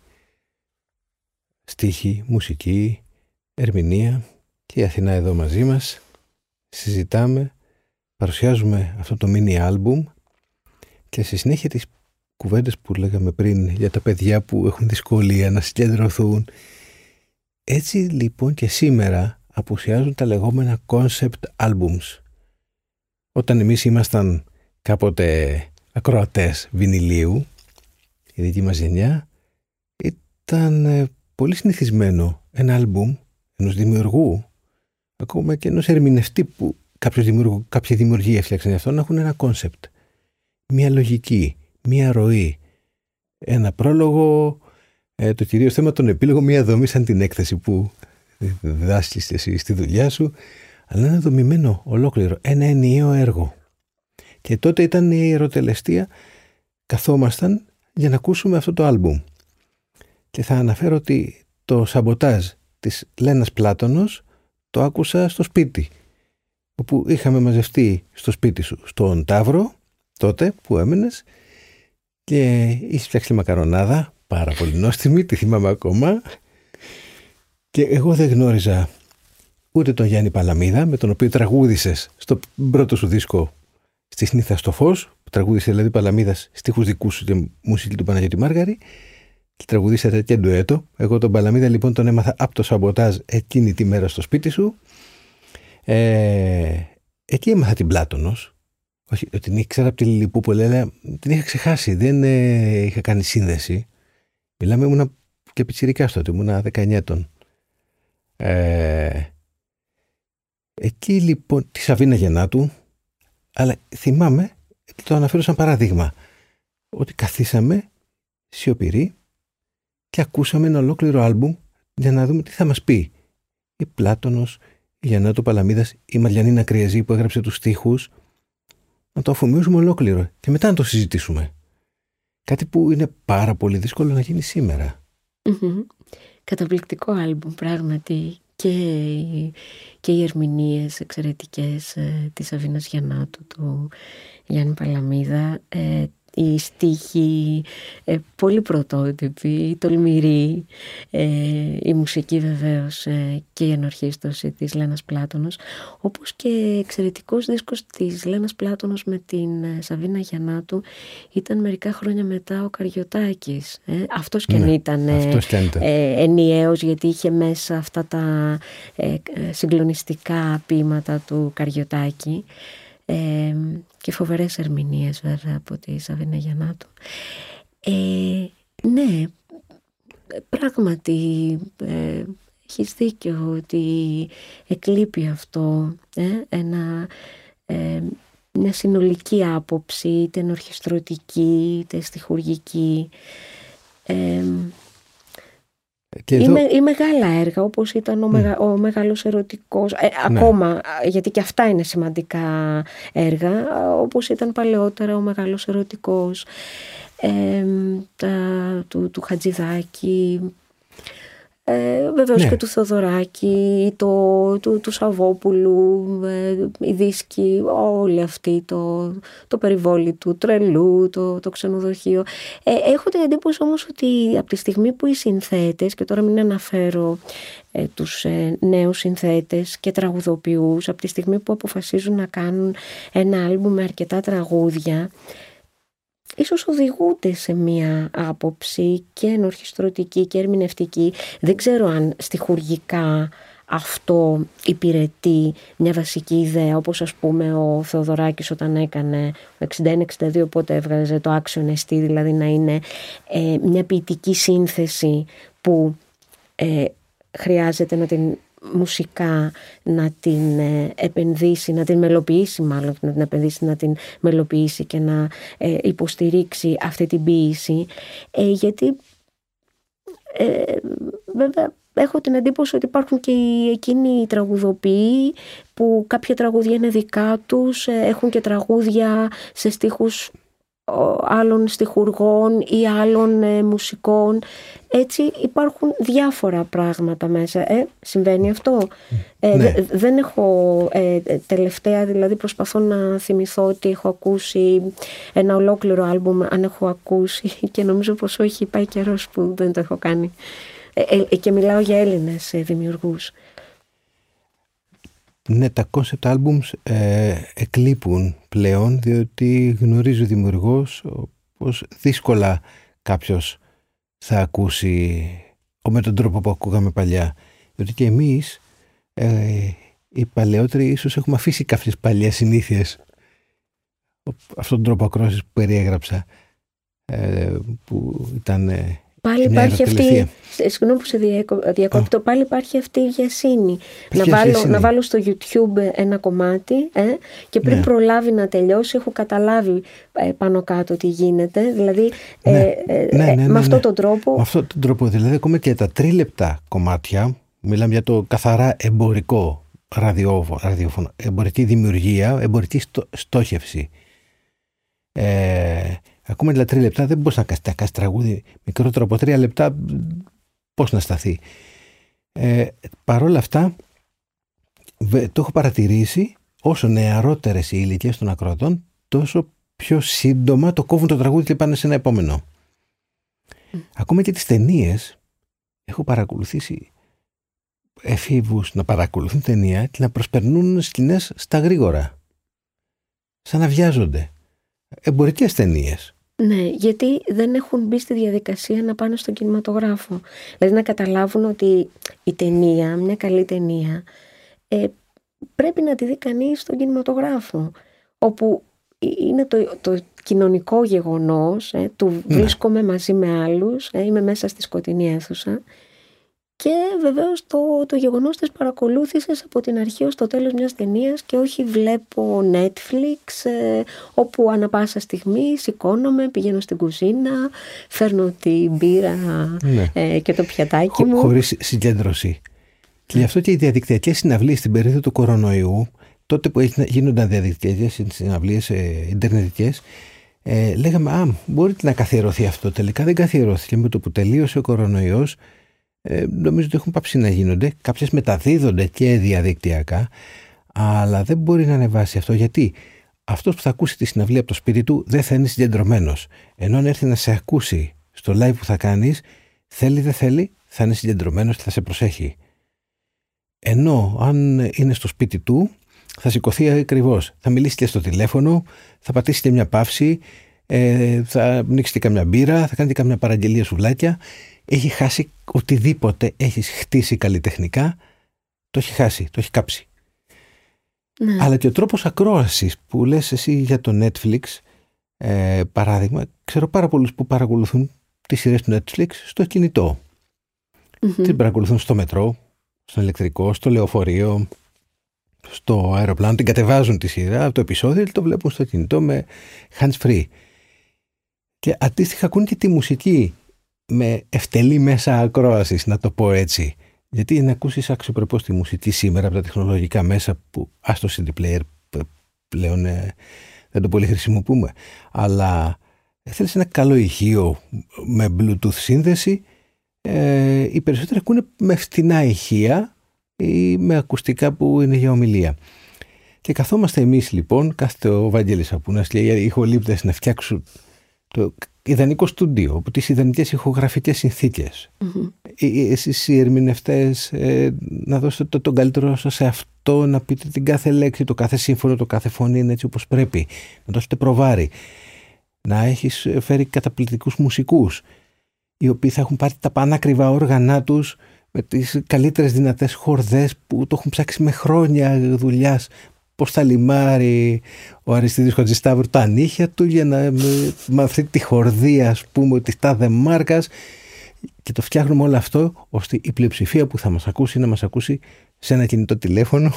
στίχη, μουσική, ερμηνεία και η Αθηνά εδώ μαζί μας. Συζητάμε, παρουσιάζουμε αυτό το mini άλμπουμ και στη συνέχεια τις κουβέντες που λέγαμε πριν για τα παιδιά που έχουν δυσκολία να συγκεντρωθούν. Έτσι λοιπόν και σήμερα απουσιάζουν τα λεγόμενα concept albums. Όταν εμείς ήμασταν κάποτε ακροατές βινιλίου, η δική μας γενιά, ήταν πολύ συνηθισμένο ένα άλμπουμ ενός δημιουργού, ακόμα και ενός ερμηνευτή που κάποια δημιουργία έφτιαξαν αυτό, να έχουν ένα concept, μια λογική, μια ροή, ένα πρόλογο, το κυρίως θέμα, τον επίλογο, μια δομή σαν την έκθεση που διδάσκεις εσύ στη δουλειά σου, αλλά ένα δομημένο ολόκληρο, ένα ενιαίο έργο. Και τότε ήταν η ερωτελεστία, καθόμασταν για να ακούσουμε αυτό το άλμπουμ. Και θα αναφέρω ότι το Σαμποτάζ της Λένας Πλάτωνος το άκουσα στο σπίτι, όπου είχαμε μαζευτεί στο σπίτι σου, στον Ταύρο, τότε που έμενες, και είχες φτιάξει μακαρονάδα, πάρα πολύ νόστιμη, τη θυμάμαι ακόμα, και εγώ δεν γνώριζα ούτε τον Γιάννη Παλαμίδα, με τον οποίο τραγούδησες στο πρώτο σου δίσκο «Στη Σνήθα στο φως», που τραγούδισε δηλαδή Παλαμίδας στίχους δικούς σου και μουσική του Παναγιώτη Μάργαρη, και τραγουδήσατε και ντουέτο. Εγώ τον Παλαμίδα λοιπόν τον έμαθα από το Σαμποτάζ εκείνη τη μέρα στο σπίτι σου. Εκεί έμαθα την Πλάτωνος. Όχι, την ήξερα από τη Λιλιπούπολη, αλλά την είχα ξεχάσει. Δεν είχα κάνει σύνδεση. Μιλάμε, ήμουνα και πιτσιρικάς τότε, ήμουνα 19 ετών. Εκεί λοιπόν, τη Σαβίνα Γεννάτου, αλλά θυμάμαι, το αναφέρω σαν παράδειγμα, ότι καθίσαμε σιωπηροί και ακούσαμε ένα ολόκληρο άλμπουμ για να δούμε τι θα μας πει η Πλάτωνος, η Γεννάτου Παλαμίδας, η Μαριανίνα Κρυεζή που έγραψε τους στίχους, να το αφομοιώσουμε ολόκληρο και μετά να το συζητήσουμε. Κάτι που είναι πάρα πολύ δύσκολο να γίνει σήμερα. Καταπληκτικό άλμπουμ πράγματι, και οι ερμηνείες εξαιρετικές της Σαβίνας Γεννάτου, του Γιάννη Παλαμίδα, η στίχη πολύ πρωτότυπη, τολμηρή, η μουσική βεβαίως και η ενορχήστωση της Λένας Πλάτωνος, όπως και εξαιρετικός δίσκος της Λένας Πλάτωνος με την Σαβίνα Γεννάτου ήταν μερικά χρόνια μετά ο Καριωτάκης. Αυτός και αν ήταν ενιαίος, γιατί είχε μέσα αυτά τα συγκλονιστικά ποίηματα του Καριωτάκη. Και φοβερές ερμηνείες βέβαια από τη Σαβίνα Γεννάτου. Ναι, πράγματι έχεις δίκιο ότι εκλείπει αυτό, μια συνολική άποψη, είτε ενορχιστρωτική είτε στιχουργική, ή μεγάλα έργα όπως ήταν ο Μεγάλος Ερωτικός, ακόμα, γιατί και αυτά είναι σημαντικά έργα, όπως ήταν παλαιότερα ο Μεγάλος Ερωτικός, του Χατζηδάκη, βεβαίως και του Θοδωράκη, του Σαββόπουλου, οι δίσκοι, όλοι αυτοί, το περιβόλι του Τρελού, το ξενοδοχείο. Έχω την εντύπωση όμως ότι από τη στιγμή που οι συνθέτες, και τώρα μην αναφέρω τους νέους συνθέτες και τραγουδοποιούς, από τη στιγμή που αποφασίζουν να κάνουν ένα άλμπουμ με αρκετά τραγούδια, ίσως οδηγούνται σε μία άποψη και ενορχιστρωτική και ερμηνευτική. Δεν ξέρω αν στιχουργικά αυτό υπηρετεί μια βασική ιδέα, όπως ας πούμε ο Θεοδωράκης όταν έκανε 61-62, οπότε έβγαζε το άξιον εστί, δηλαδή να είναι μια ποιητική σύνθεση που χρειάζεται να την μουσικά να την επενδύσει, να την μελοποιήσει μάλλον, να την επενδύσει, να την μελοποιήσει και να υποστηρίξει αυτή την ποίηση, γιατί βέβαια έχω την εντύπωση ότι υπάρχουν και εκείνοι οι τραγουδοποιοί που κάποια τραγούδια είναι δικά τους, έχουν και τραγούδια σε στίχους άλλων στιχουργών ή άλλων μουσικών. Έτσι υπάρχουν διάφορα πράγματα μέσα. Συμβαίνει αυτό. Ναι. Δεν έχω τελευταία, δηλαδή προσπαθώ να θυμηθώ ότι έχω ακούσει ένα ολόκληρο άλμπουμ, αν έχω ακούσει, και νομίζω πως όχι, πάει καιρός που δεν το έχω κάνει. Και μιλάω για Έλληνες δημιουργούς. Ναι, τα concept albums εκλείπουν πλέον, διότι γνωρίζει ο δημιουργός πως δύσκολα κάποιος θα ακούσει με τον τρόπο που ακούγαμε παλιά. Διότι και εμείς οι παλαιότεροι ίσως έχουμε αφήσει κάποιες παλιές συνήθειες, αυτόν τον τρόπο ακρόασης που περιέγραψα, που ήταν πάλι υπάρχει αυτή, συγγνώμη που σε διακόπτω, πάλι υπάρχει αυτή η βιασύνη. Να βάλω στο YouTube ένα κομμάτι και πριν προλάβει να τελειώσει έχω καταλάβει πάνω κάτω τι γίνεται. Δηλαδή με αυτόν τον τρόπο. Με αυτόν τον τρόπο, δηλαδή ακόμα και τα 3 λεπτά κομμάτια, μιλάμε για το καθαρά εμπορικό ραδιόφωνο, εμπορική δημιουργία, εμπορική στόχευση. Ακόμα για 3 λεπτά δεν μπορείς να κάνεις τραγούδι μικρότερο από 3 λεπτά, πώς να σταθεί. Παρ' όλα αυτά το έχω παρατηρήσει, όσο νεαρότερες οι ηλικίες των ακροατών, τόσο πιο σύντομα το κόβουν το τραγούδι και πάνε σε ένα επόμενο. Ακόμα και τις ταινίες έχω παρακολουθήσει εφήβους να παρακολουθούν ταινία και να προσπερνούν σκηνές στα γρήγορα, σαν να βιάζονται. Εμπορικές ταινίες. Ναι, γιατί δεν έχουν μπει στη διαδικασία να πάνε στον κινηματογράφο. Δηλαδή να καταλάβουν ότι η ταινία, μια καλή ταινία, πρέπει να τη δει κανείς στον κινηματογράφο, όπου είναι το κοινωνικό γεγονός, του βρίσκομαι μαζί με άλλους, είμαι μέσα στη σκοτεινή αίθουσα, και βεβαίως το γεγονός της παρακολούθησης από την αρχή ως το τέλος μιας ταινίας, και όχι βλέπω Netflix όπου ανά πάσα στιγμή σηκώνομαι, πηγαίνω στην κουζίνα, φέρνω την μπύρα και το πιατάκι μου. Χωρίς συγκέντρωση. Και γι' αυτό και οι διαδικτυακές συναυλίες στην περίοδο του κορονοϊού, τότε που γίνονταν διαδικτυακές συναυλίες ιντερνετικές, λέγαμε μπορεί να καθιερωθεί αυτό. Τελικά δεν καθιερώθηκε. Με το που τελείωσε ο κορονοϊός, νομίζω ότι έχουν πάψει να γίνονται. Κάποιες μεταδίδονται και διαδικτυακά, αλλά δεν μπορεί να ανεβάσει αυτό, γιατί αυτός που θα ακούσει τη συναυλία από το σπίτι του δεν θα είναι συγκεντρωμένος. Ενώ αν έρθει να σε ακούσει στο live που θα κάνεις, θέλει δεν θέλει, θα είναι συγκεντρωμένος και θα σε προσέχει. Ενώ αν είναι στο σπίτι του, θα σηκωθεί ακριβώς. Θα μιλήσει και στο τηλέφωνο, θα πατήσει και μια παύση, θα ανοίξει και καμιά μπύρα, θα κάνει και καμιά παραγγελία σουβλάκια. Έχει χάσει οτιδήποτε έχεις χτίσει καλλιτεχνικά, το έχει χάσει, το έχει κάψει. Ναι. Αλλά και ο τρόπος ακρόασης που λες εσύ για το Netflix, παράδειγμα, ξέρω πάρα πολλούς που παρακολουθούν τις σειρές του Netflix στο κινητό. Τις παρακολουθούν στο μετρό, στο ηλεκτρικό, στο λεωφορείο, στο αεροπλάνο, την κατεβάζουν τη σειρά, το επεισόδιο και το βλέπουν στο κινητό με hands free. Και αντίστοιχα ακούν και τη μουσική με ευτελή μέσα ακρόασης, να το πω έτσι. Γιατί να ακούσεις αξιοπρεπώς τη μουσική σήμερα από τα τεχνολογικά μέσα, που στο CD player πλέον δεν το πολύ χρησιμοποιούμε, αλλά θέλεις ένα καλό ηχείο με Bluetooth σύνδεση, οι περισσότεροι ακούνε με φτηνά ηχεία ή με ακουστικά που είναι για ομιλία. Και καθόμαστε εμείς λοιπόν, κάθεται ο Βαγγέλης Απούνας και οι ηχολήπτες να φτιάξουν το ιδανικό στούντιο, από τις ιδανικές ηχογραφικές συνθήκες. Εσείς οι ερμηνευτές να δώσετε τον καλύτερο σας σε αυτό, να πείτε την κάθε λέξη, το κάθε σύμφωνο, το κάθε φωνή είναι έτσι όπως πρέπει, να δώσετε προβάρι, να έχεις φέρει καταπληκτικούς μουσικούς, οι οποίοι θα έχουν πάρει τα πανάκριβα όργανά τους με τις καλύτερες δυνατές χορδές που το έχουν ψάξει με χρόνια δουλειάς. Πώς θα λιμάρει ο Αριστίδης Χατζησταύρου τα νύχια του για να με αυτή τη χορδία, ας πούμε, της τάδε μάρκας, και το φτιάχνουμε όλο αυτό ώστε η πλειοψηφία που θα μας ακούσει να μας ακούσει σε ένα κινητό τηλέφωνο.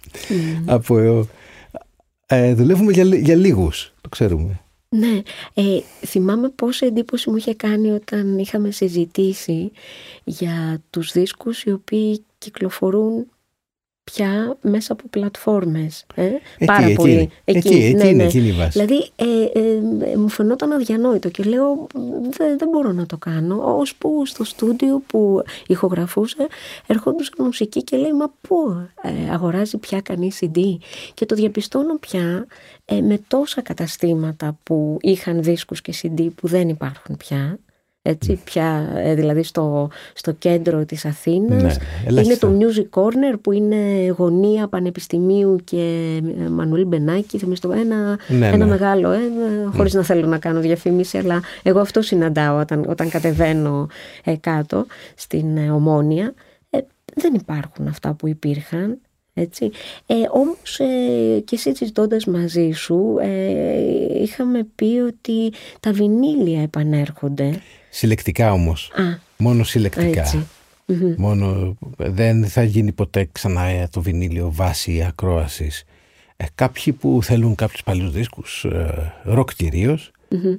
Δουλεύουμε για λίγους, το ξέρουμε. Ναι, θυμάμαι πόση εντύπωση μου είχε κάνει όταν είχαμε συζητήσει για τους δίσκους οι οποίοι κυκλοφορούν πια μέσα από πλατφόρμες. Πάρα πολύ. Εκεί είναι εκείνη η βάση. Δηλαδή μου φαινόταν αδιανόητο και λέω δεν μπορώ να το κάνω. Ώσπου στο στούντιο που ηχογραφούσε ερχόντουσαν μουσική και λέει μα πού αγοράζει πια κανείς CD. Και το διαπιστώνω πια με τόσα καταστήματα που είχαν δίσκους και CD που δεν υπάρχουν πια. Έτσι, πια, δηλαδή στο κέντρο της Αθήνας. Είναι το Music Corner που είναι γωνία Πανεπιστημίου και Μανουήλ Μπενάκη. Ένα μεγάλο, χωρίς να θέλω να κάνω διαφήμιση, αλλά εγώ αυτό συναντάω όταν κατεβαίνω κάτω στην Ομόνια. Δεν υπάρχουν αυτά που υπήρχαν. Έτσι. Όμως και εσύ συζητώντας μαζί σου είχαμε πει ότι τα βινίλια επανέρχονται. Συλλεκτικά όμως. Μόνο συλλεκτικά. Μόνο, δεν θα γίνει ποτέ ξανά το βινίλιο βάση ακρόασης. Κάποιοι που θέλουν κάποιους παλιούς δίσκους, ροκ κυρίως,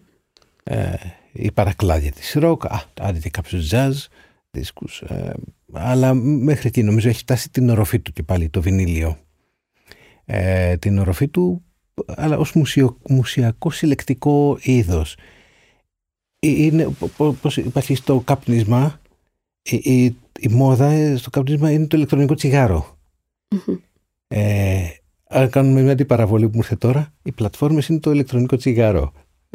η παρακλάδια της ροκ, άντε και κάποιους jazz δίσκους, αλλά μέχρι εκεί νομίζω έχει φτάσει την οροφή του και πάλι το βινίλιο. Την οροφή του, αλλά ως μουσιακό συλλεκτικό είδος. Είναι, πώς υπάρχει στο καπνίσμα, η μόδα στο καπνίσμα είναι το ηλεκτρονικό τσιγάρο. Αν κάνουμε μια αντιπαραβολή που μου ήρθε τώρα, οι πλατφόρμες είναι το ηλεκτρονικό τσιγάρο.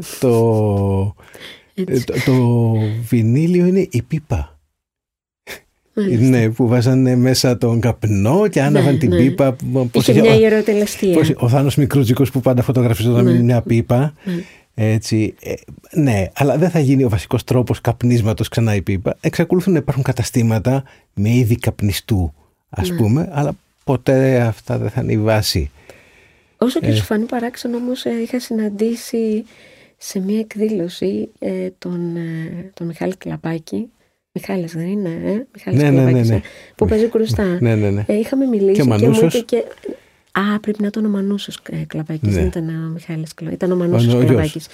Το βινίλιο είναι η πίπα. Ναι, που βάζανε μέσα τον καπνό και άναβαν την πίπα. Είχε μια ιεροτελεστία. Ο Θάνος Μικρούτσικος που πάντα φωτογραφιζόταν με μια πίπα. Έτσι, ναι, αλλά δεν θα γίνει ο βασικός τρόπος καπνίσματος ξανά η πίπα. Εξακολουθούν να υπάρχουν καταστήματα με είδη καπνιστού, ας πούμε, αλλά ποτέ αυτά δεν θα είναι η βάση. Όσο και σου φανεί παράξενο, όμως είχα συναντήσει σε μια εκδήλωση τον Μιχάλη Κλαπάκη. Μιχάλης δεν είναι, Μιχάλης Κλαπάκης, που παίζει κρουστά. Είχαμε μιλήσει και μου είπε και... πρέπει να ήταν ο Μανούσος Κλαπάκης, δεν ήταν ο Μιχάλης Κλαπάκης, ήταν ο Μανούσος Κλαπάκης.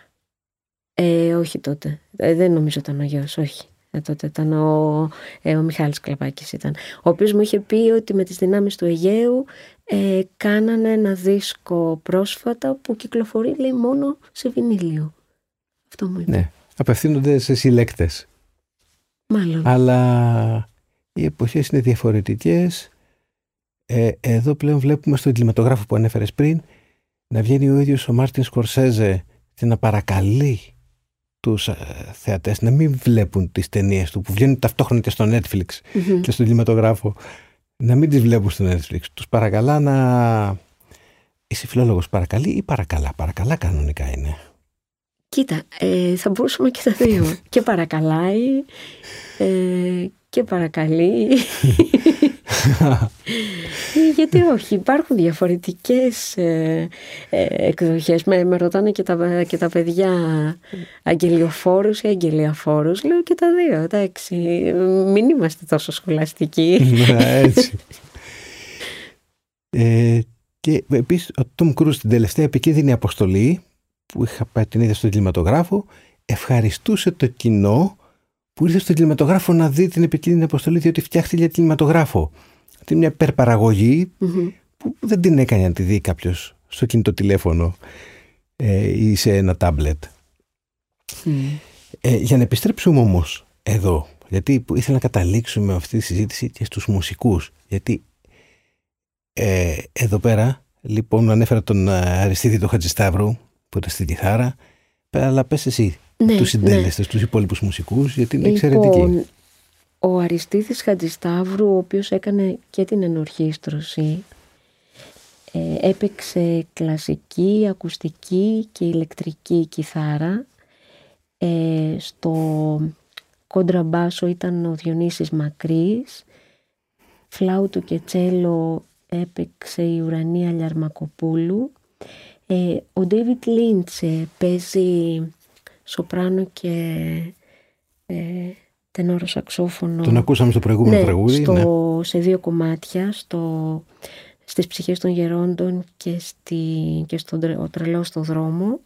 Όχι τότε, δεν νομίζω ήταν ο γιος, όχι. Τότε ήταν ο Μιχάλης Κλαπάκης ήταν, ο οποίος μου είχε πει ότι με τις δυνάμεις του Αιγαίου κάνανε ένα δίσκο πρόσφατα που κυκλοφορεί, λέει, μόνο σε βινίλιο. Αυτό μου είπε. Ναι, απευθύνονται σε συλλέκτες. Μάλλον. Αλλά οι εποχές είναι διαφορετικές. Εδώ πλέον βλέπουμε στον κινηματογράφο που ανέφερες πριν να βγαίνει ο ίδιος ο Μάρτιν Σκορσέζε και να παρακαλεί τους θεατές να μην βλέπουν τις ταινίες του που βγαίνουν ταυτόχρονα και στο Netflix και στον κινηματογράφο, να μην τις βλέπουν στο Netflix. Τους παρακαλά να... Είσαι φιλόλογος, παρακαλεί ή παρακαλά? Παρακαλά κανονικά είναι. Κοίτα, θα μπορούσαμε και τα δύο. Και παρακαλάει και παρακαλεί. Γιατί όχι, υπάρχουν διαφορετικές εκδοχές. Με ρωτάνε και τα παιδιά αγγελιοφόρους ή αγγελιαφόρους. Λέω και τα δύο, εντάξει. Μην είμαστε τόσο σχολαστικοί. Έτσι. Και επίσης ο Τόμ Κρούζ στην τελευταία επικίνδυνη αποστολή που είχα πάει την είδα στον κινηματογράφο, ευχαριστούσε το κοινό που ήρθε στον κινηματογράφο να δει την επικίνδυνη αποστολή, διότι φτιάχτηκε για κινηματογράφο. Είναι μια υπερπαραγωγή που δεν την έκανε να τη δει κάποιος στο κινητό τηλέφωνο ή σε ένα τάμπλετ. Για να επιστρέψουμε όμως εδώ, γιατί ήθελα να καταλήξουμε αυτή τη συζήτηση και στους μουσικούς, γιατί εδώ πέρα λοιπόν ανέφερα τον Αριστίδη τον Χατζησταύρου που ήταν στην κιθάρα, αλλά πες εσύ τους συντέλεστες, τους υπόλοιπους μουσικούς, γιατί είναι εξαιρετικοί. Ο Αριστίδης Χατζησταύρου, ο οποίος έκανε και την ενορχήστρωση, έπαιξε κλασική, ακουστική και ηλεκτρική κιθάρα. Στο κόντραμπάσο ήταν ο Διονύσης Μακρύς, φλάουτου και τσέλο έπαιξε η Ουρανία Λιαρμακοπούλου. Ο Ντέιβιτ Λίντς παίζει σοπράνο και τενόρο σαξόφωνο. Τον ακούσαμε στο προηγούμενο τραγούδι. Σε δύο κομμάτια, στις ψυχές των γερόντων και στον τρελό στο δρόμο.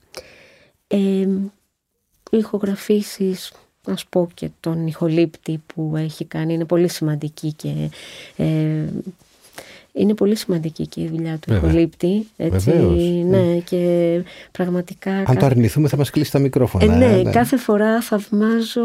Ηχογραφήσεις, ας πω, και τον ηχολήπτη που έχει κάνει είναι πολύ σημαντική και είναι πολύ σημαντική και η δουλειά του ηχολήπτη. Ναι, και πραγματικά... Αν το αρνηθούμε θα μας κλείσει τα μικρόφωνα. Ναι, κάθε φορά θαυμάζω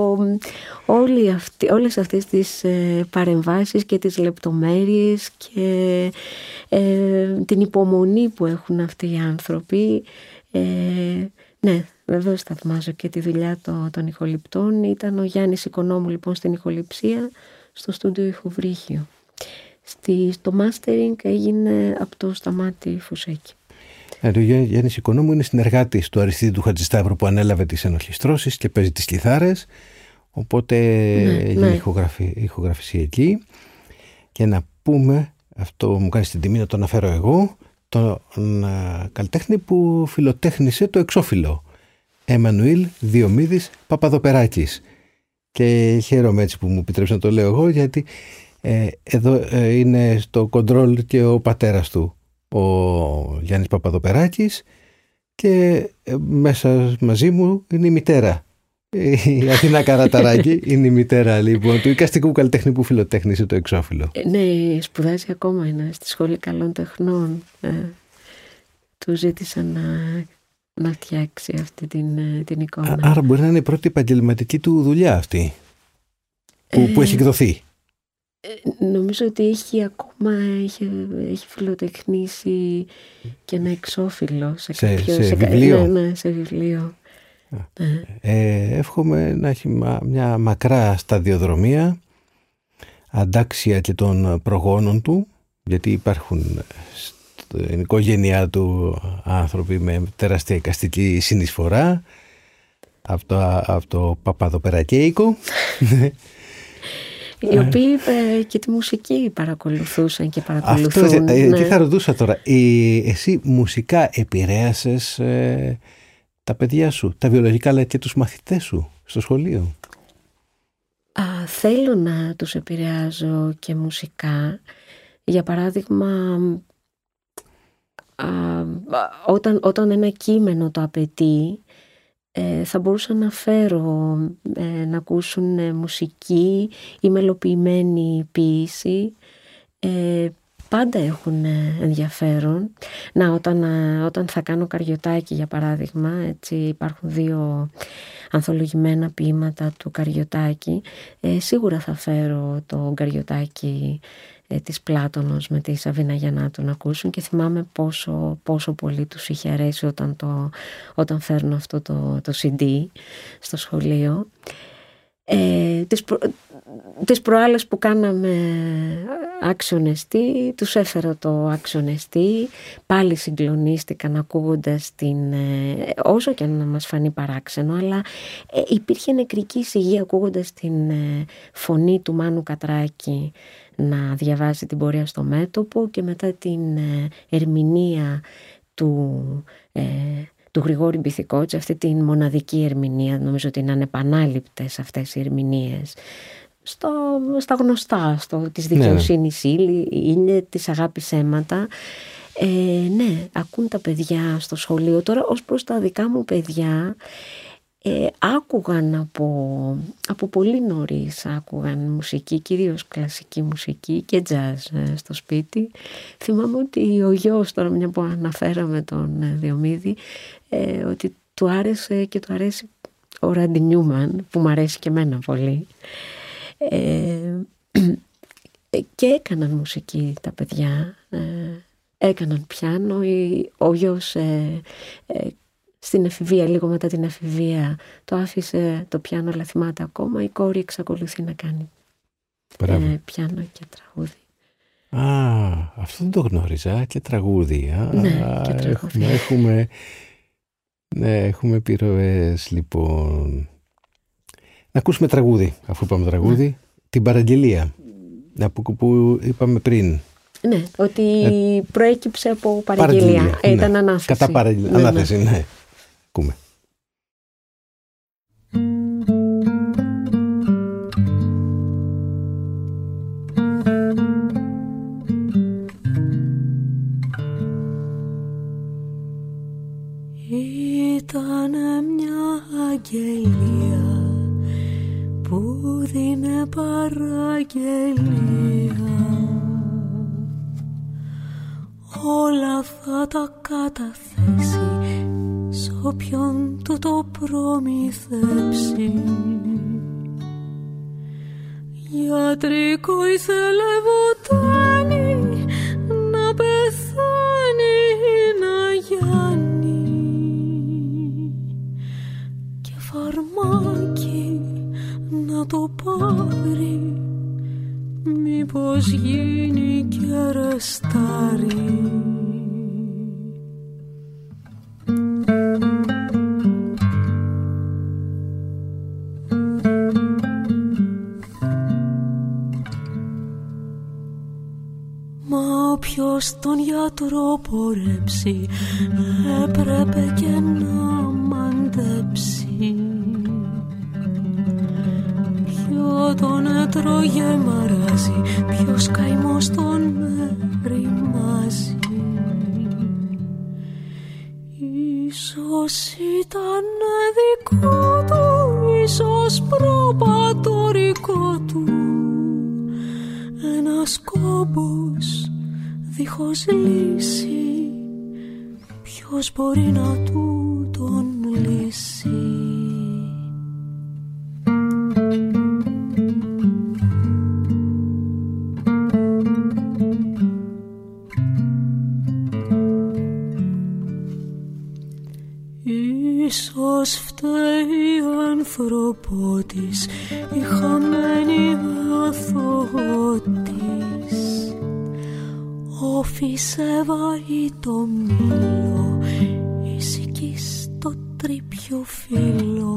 όλες αυτές τις παρεμβάσεις και τις λεπτομέρειες και την υπομονή που έχουν αυτοί οι άνθρωποι. Ναι, βεβαίως θαυμάζω και τη δουλειά των ηχοληπτών. Ήταν ο Γιάννης Οικονόμου λοιπόν στην ηχοληψία, στο στούντιο Ηχοβρύχιο. Στο mastering έγινε από το Σταμάτη Φουσέκη. Ο Γιάννης Οικονόμου είναι συνεργάτης του Αριστίδη του Χατζησταύρου που ανέλαβε τις ενορχιστρώσεις και παίζει τις κιθάρες, οπότε έγινε ηχογραφησία εκεί. Και να πούμε, αυτό μου κάνει την τιμή να το αναφέρω εγώ, τον καλλιτέχνη που φιλοτέχνησε το εξώφυλλο, Εμμανουήλ Διομήδης Παπαδοπεράκης. Και χαίρομαι έτσι που μου επιτρέψει να το λέω εγώ, γιατί εδώ είναι στο κοντρόλ και ο πατέρας του, ο Γιάννης Παπαδοπεράκης, και μέσα μαζί μου είναι η μητέρα, η Αθηνά Καραταράκη. Είναι η μητέρα λοιπόν του εικαστικού καλλιτέχνη που φιλοτέχνησε το εξώφυλλο. Ναι, σπουδάζει ακόμα, είναι στη Σχολή Καλών Τεχνών. Του ζήτησα να φτιάξει αυτή την εικόνα. Άρα μπορεί να είναι η πρώτη επαγγελματική του δουλειά αυτή που έχει εκδοθεί. Νομίζω ότι έχει φιλοτεχνήσει και ένα εξώφυλλο σε βιβλίο. Ναι, σε βιβλίο. Εύχομαι να έχει μια μακρά σταδιοδρομία, αντάξια και των προγόνων του, γιατί υπάρχουν στην οικογένειά του άνθρωποι με τεράστια εικαστική συνεισφορά από το Παπαδοπερακέικο, οι οποίοι και τη μουσική παρακολουθούσαν και παρακολουθούν. Τι θα ρωτούσα τώρα, εσύ μουσικά επηρέασες τα παιδιά σου, τα βιολογικά, αλλά και τους μαθητές σου στο σχολείο? Θέλω να τους επηρεάζω και μουσικά. Για παράδειγμα, όταν ένα κείμενο το απαιτεί, θα μπορούσα να φέρω να ακούσουν μουσική ή μελοποιημένη ποίηση. Πάντα έχουν ενδιαφέρον. Όταν θα κάνω Καριωτάκη, για παράδειγμα, έτσι, υπάρχουν 2 ανθολογημένα ποίηματα του Καριωτάκη, σίγουρα θα φέρω το Καριωτάκη της Πλάτωνος με τη Σαβίνα Γιαννάτου να ακούσουν, και θυμάμαι πόσο πολύ τους είχε αρέσει όταν φέρνω αυτό το CD στο σχολείο. Τις προάλλες που κάναμε άξιονεστή, τους έφερα το άξιονεστή, πάλι συγκλονίστηκαν ακούγοντας όσο και να μας φανεί παράξενο, αλλά υπήρχε νεκρική σιγή ακούγοντας την φωνή του Μάνου Κατράκη να διαβάζει την Πορεία στο μέτωπο, και μετά την ερμηνεία του Γρηγόρη Μπιθικότση, αυτή την μοναδική ερμηνεία. Νομίζω ότι είναι ανεπανάληπτες αυτές οι ερμηνείες στα γνωστά, της δικαιοσύνης ύλη, της αγάπης αίματα. Ναι, ακούν τα παιδιά στο σχολείο. Τώρα, ως προς τα δικά μου παιδιά, άκουγαν από πολύ νωρίς, άκουγαν μουσική, κυρίως κλασική μουσική και τζαζ στο σπίτι. Θυμάμαι ότι ο γιος, τώρα μια που αναφέραμε τον Διομήδη, ότι του άρεσε και του αρέσει ο Ράντι Νιούμαν, που μου αρέσει και εμένα πολύ. Και έκαναν μουσική τα παιδιά, έκαναν πιάνο. Ο γιος στην εφηβεία, λίγο μετά την εφηβεία, το άφησε το πιάνο, αλλά θυμάται ακόμα. Η κόρη εξακολουθεί να κάνει πιάνο και τραγούδι. Αυτό δεν το γνώριζα, και τραγούδι. Ναι, και τραγούδι. Έχουμε επιρροές λοιπόν. Να ακούσουμε τραγούδι, αφού είπαμε τραγούδι, την παραγγελία που είπαμε πριν. Ναι, ότι προέκυψε από παραγγελία. Ήταν ανάθεση. Κατά παραγγελία. Ανάθεση, ναι. Ακούμε. Ήτανε μια αγγελία που δίνε παραγγελία. όλα θα τα καταθέσει σ' όποιον του το προμηθέψει. Γιατρικό ήθελε βοτάνι να πεθάνει να γιάνει και φαρμάκι να το πάρει μήπως γίνει και αρεστάρει. Όποιος τον γιατρό πορέψει έπρεπε και να μαντέψει. Ποιο τον έτρωγε μαράζει, ποιος καημός τον ρημάζει. Ίσως ήταν δικό του, ίσως προπατορικό του, ένας κόμπος δίχως λύση, ποιος μπορεί να του τον λύσει. Ίσως φταίει ανθρωπότης, η χαμένη αθωότης. Ο φυσέβαει το μήλο, ησυχεί στο τρίπιο φύλλο.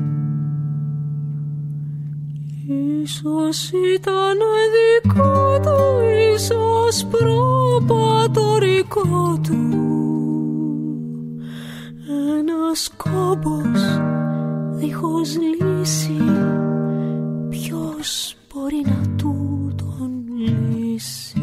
Ίσως ήταν δικό του, ίσως προπατορικό του, ένας κόμπος δίχως λύση, ποιος μπορεί να του τον λύσει.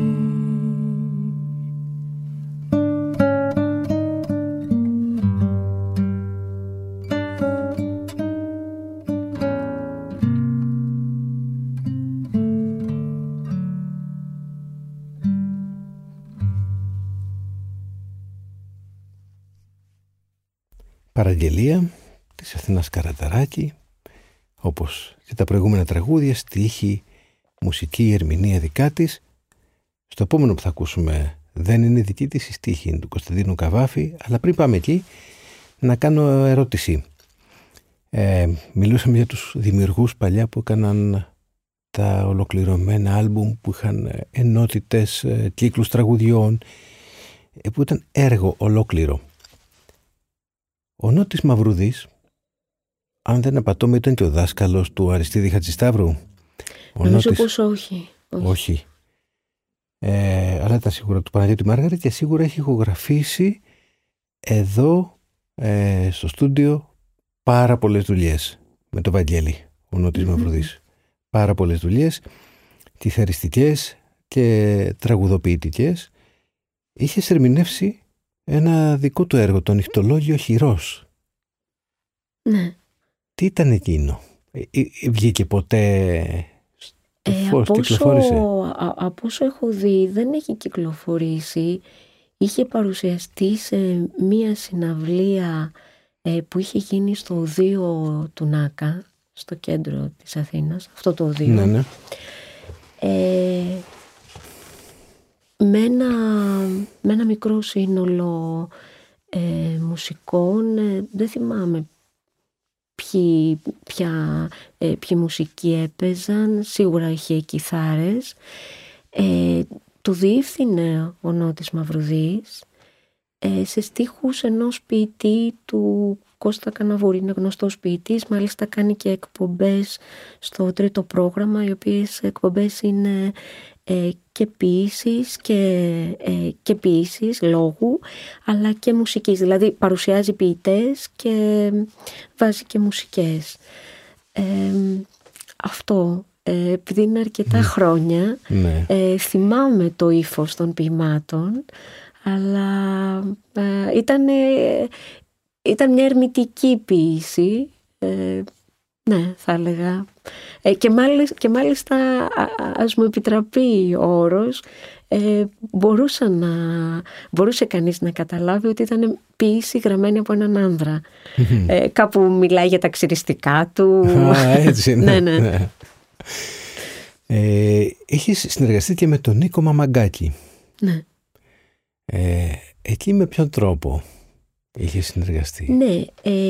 Παραγγελία της Αθηνάς Καραταράκη, όπως και τα προηγούμενα τραγούδια, στίχη, μουσική, ερμηνεία δικά της. Στο επόμενο που θα ακούσουμε δεν είναι δική της η στίχη, είναι του Κωνσταντίνου Καβάφη, αλλά πριν πάμε εκεί να κάνω ερώτηση. Μιλούσαμε για τους δημιουργούς παλιά που έκαναν τα ολοκληρωμένα άλμπουμ που είχαν ενότητες, κύκλους τραγουδιών, που ήταν έργο ολόκληρο. Ο Νότης Μαυρουδής, αν δεν απατώμε, ήταν και ο δάσκαλος του Αριστίδη Χατζησταύρου. Νομίζω πως όχι. Όχι. Αλλά ήταν σίγουρα του Παναγιώτη Μάργαρη και σίγουρα έχει ηχογραφήσει εδώ στο στούντιο πάρα πολλές δουλειές με το Βαγγέλη, ο Νότης Μαυρουδής. Πάρα πολλές δουλειές, κιθαριστικές και τραγουδοποιητικές. Είχε ερμηνεύσει ένα δικό του έργο, το Νυχτολόγιο Χειρός. Ναι. Τι ήταν εκείνο? Βγήκε ποτέ κυκλοφόρησε? Από όσο έχω δει δεν έχει κυκλοφορήσει. Είχε παρουσιαστεί σε μία συναυλία που είχε γίνει στο οδείο του Νάκα, στο κέντρο της Αθήνας, αυτό το οδείο. Ναι, ναι. Με ένα μικρό σύνολο μουσικών, δεν θυμάμαι ποιοι μουσικοί έπαιζαν, σίγουρα είχε κιθάρες. Το διεύθυνε ο Νότης Μαυρουδής σε στίχους ενός ποιητή του Κώστα Καναβούρη. Είναι γνωστός ποιητής, μάλιστα κάνει και εκπομπές στο τρίτο πρόγραμμα, οι οποίες εκπομπές είναι και ποίησης και ποίησης λόγου, αλλά και μουσικής, δηλαδή παρουσιάζει ποιητές και βάζει και μουσικές. Αυτό, επειδή είναι αρκετά χρόνια, θυμάμαι το ύφος των ποιημάτων, αλλά ήταν μια ερμητική ποίηση, ναι, θα έλεγα. Και μάλιστα, ας μου επιτραπεί ο όρος, μπορούσε κανείς να καταλάβει ότι ήταν ποίηση γραμμένη από έναν άνδρα. Κάπου μιλάει για τα ξυριστικά του. Έτσι, ναι. Ναι. Έχεις συνεργαστεί και με τον Νίκο Μαμαγκάκη. Ναι. Εκεί με ποιον τρόπο έχεις συνεργαστεί? Ναι,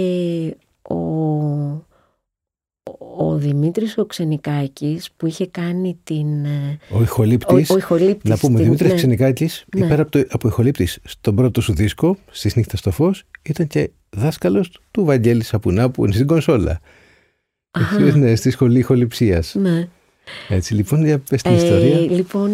ο Δημήτρης ο Ξενικάκης που είχε κάνει την... Ο ηχολήπτης. Να πούμε, ο Δημήτρης Ξενικάκης, πέρα από ηχολήπτης στον πρώτο σου δίσκο, «Στις νύχτα στο φως», ήταν και δάσκαλος του Βαγγέλη Σαπουνά που είναι στην κονσόλα. Ναι, στη σχολή ηχοληψίας. Ναι. Έτσι, λοιπόν, για πες την ιστορία. Λοιπόν,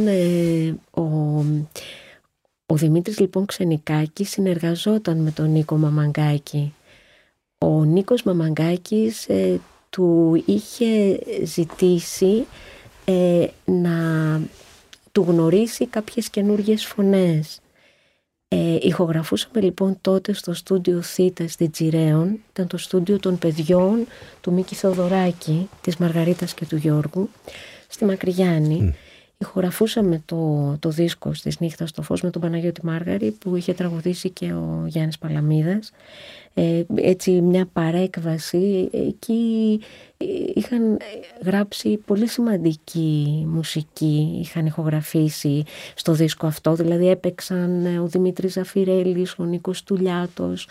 ο Δημήτρης λοιπόν Ξενικάκης συνεργαζόταν με τον Νίκο Μαμαγκάκη. Ο Νίκος Μαμαγκάκης του είχε ζητήσει να του γνωρίσει κάποιες καινούργιες φωνές. Ηχογραφούσαμε λοιπόν τότε στο στούντιο Θήτα στην Τσιραίων, ήταν το στούντιο των παιδιών του Μίκη Θοδωράκη, της Μαργαρίτας και του Γιώργου, στη Μακρυγιάννη. Ηχογραφούσαμε το δίσκο «Στις νύχτα στο φως» με τον Παναγιώτη Μάργαρη που είχε τραγουδήσει και ο Γιάννης Παλαμίδας. Έτσι μια παρέκβαση. Εκεί είχαν γράψει πολύ σημαντική μουσική, είχαν ηχογραφήσει στο δίσκο αυτό, δηλαδή έπαιξαν ο Δημήτρης Ζαφυρέλης, ο Νίκος Τουλιάτος,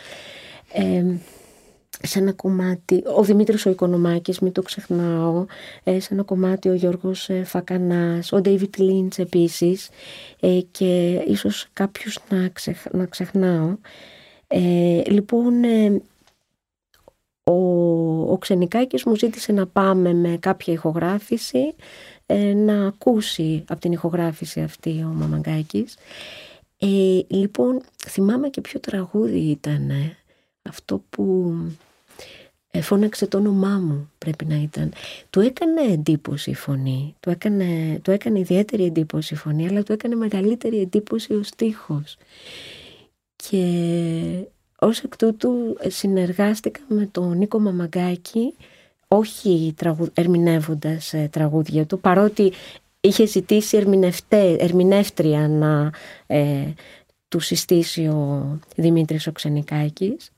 σε ένα κομμάτι ο Δημήτρης ο Οικονομάκης, μην το ξεχνάω, σε ένα κομμάτι ο Γιώργος Φακανάς, ο Ντέιβιτ Λίντς επίσης, και ίσως κάποιους να ξεχνάω. Λοιπόν, ο Ξενικάκης μου ζήτησε να πάμε με κάποια ηχογράφηση, να ακούσει από την ηχογράφηση αυτή ο Μαμαγκάκης. Λοιπόν, θυμάμαι και ποιο τραγούδι ήταν αυτό που φώναξε το όνομά μου, πρέπει να ήταν. Του έκανε εντύπωση η φωνή, του έκανε ιδιαίτερη εντύπωση η φωνή, αλλά του έκανε μεγαλύτερη εντύπωση ο στίχος. Και ως εκ τούτου συνεργάστηκα με τον Νίκο Μαμαγκάκη, όχι ερμηνεύοντας τραγούδια του, παρότι είχε ζητήσει ερμηνεύτρια να του συστήσει ο Δημήτρης ο Ξενικάκης,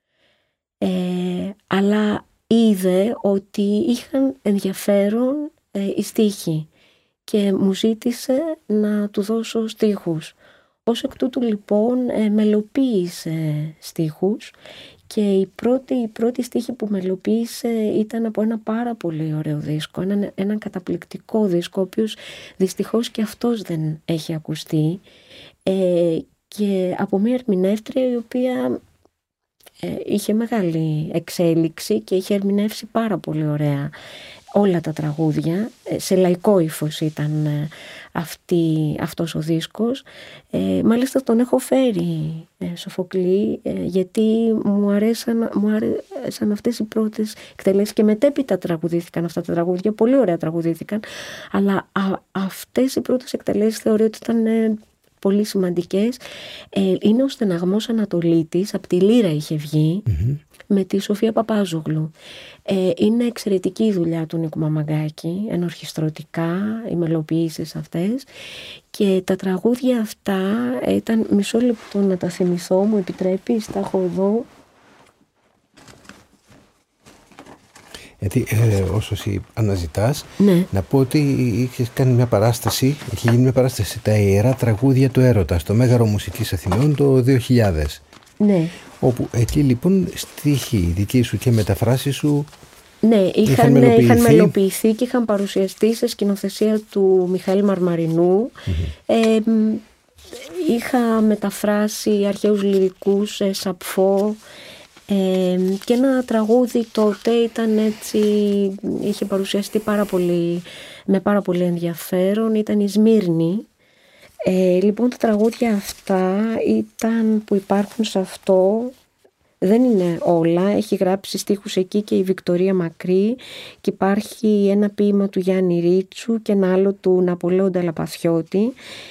αλλά είδε ότι είχαν ενδιαφέρον οι στίχοι και μου ζήτησε να του δώσω στίχους. Ως εκ τούτου λοιπόν μελοποίησε στίχους και η πρώτη στίχη που μελοποίησε ήταν από ένα πάρα πολύ ωραίο δίσκο, έναν καταπληκτικό δίσκο, ο οποίος δυστυχώς και αυτός δεν έχει ακουστεί, και από μια ερμηνεύτρια η οποία είχε μεγάλη εξέλιξη και είχε ερμηνεύσει πάρα πολύ ωραία όλα τα τραγούδια. Σε λαϊκό ύφος ήταν αυτός ο δίσκος. Μάλιστα τον έχω φέρει, Σοφοκλή, γιατί μου αρέσαν αυτές οι πρώτες εκτελέσεις και μετέπειτα τραγουδήθηκαν αυτά τα τραγούδια, πολύ ωραία τραγουδήθηκαν, αλλά αυτές οι πρώτες εκτελέσεις θεωρώ ότι ήταν πολύ σημαντικές. Είναι ο Στεναγμός Ανατολίτης, από τη Λύρα είχε βγει, με τη Σοφία Παπάζογλου. Είναι εξαιρετική η δουλειά του Νίκου Μαμαγκάκη, ενορχιστρωτικά, οι μελοποιήσεις αυτές, και τα τραγούδια αυτά ήταν, μισό λεπτό να τα θυμηθώ, μου επιτρέπεις, τα έχω εδώ. Γιατί όσο εσύ αναζητάς, ναι, να πω ότι είχε γίνει μια παράσταση τα ιερά τραγούδια του έρωτα στο Μέγαρο Μουσικής Αθηνών το 2000. Ναι. Όπου εκεί λοιπόν στίχοι δικοί σου και μεταφράσεις σου, ναι, είχαν μελοποιηθεί και είχαν παρουσιαστεί σε σκηνοθεσία του Μιχαήλ Μαρμαρινού. Είχα μεταφράσει αρχαίους λυρικούς, Σαπφό, και ένα τραγούδι τότε ήταν έτσι, είχε παρουσιαστεί με πάρα πολύ ενδιαφέρον, ήταν η Σμύρνη. Λοιπόν, τα τραγούδια αυτά που υπάρχουν σε αυτό, δεν είναι όλα, έχει γράψει στίχους εκεί και η Βικτωρία Μακρύ, και υπάρχει ένα ποίημα του Γιάννη Ρίτσου και ένα άλλο του Ναπολέοντα Νταλαπαθιώτη.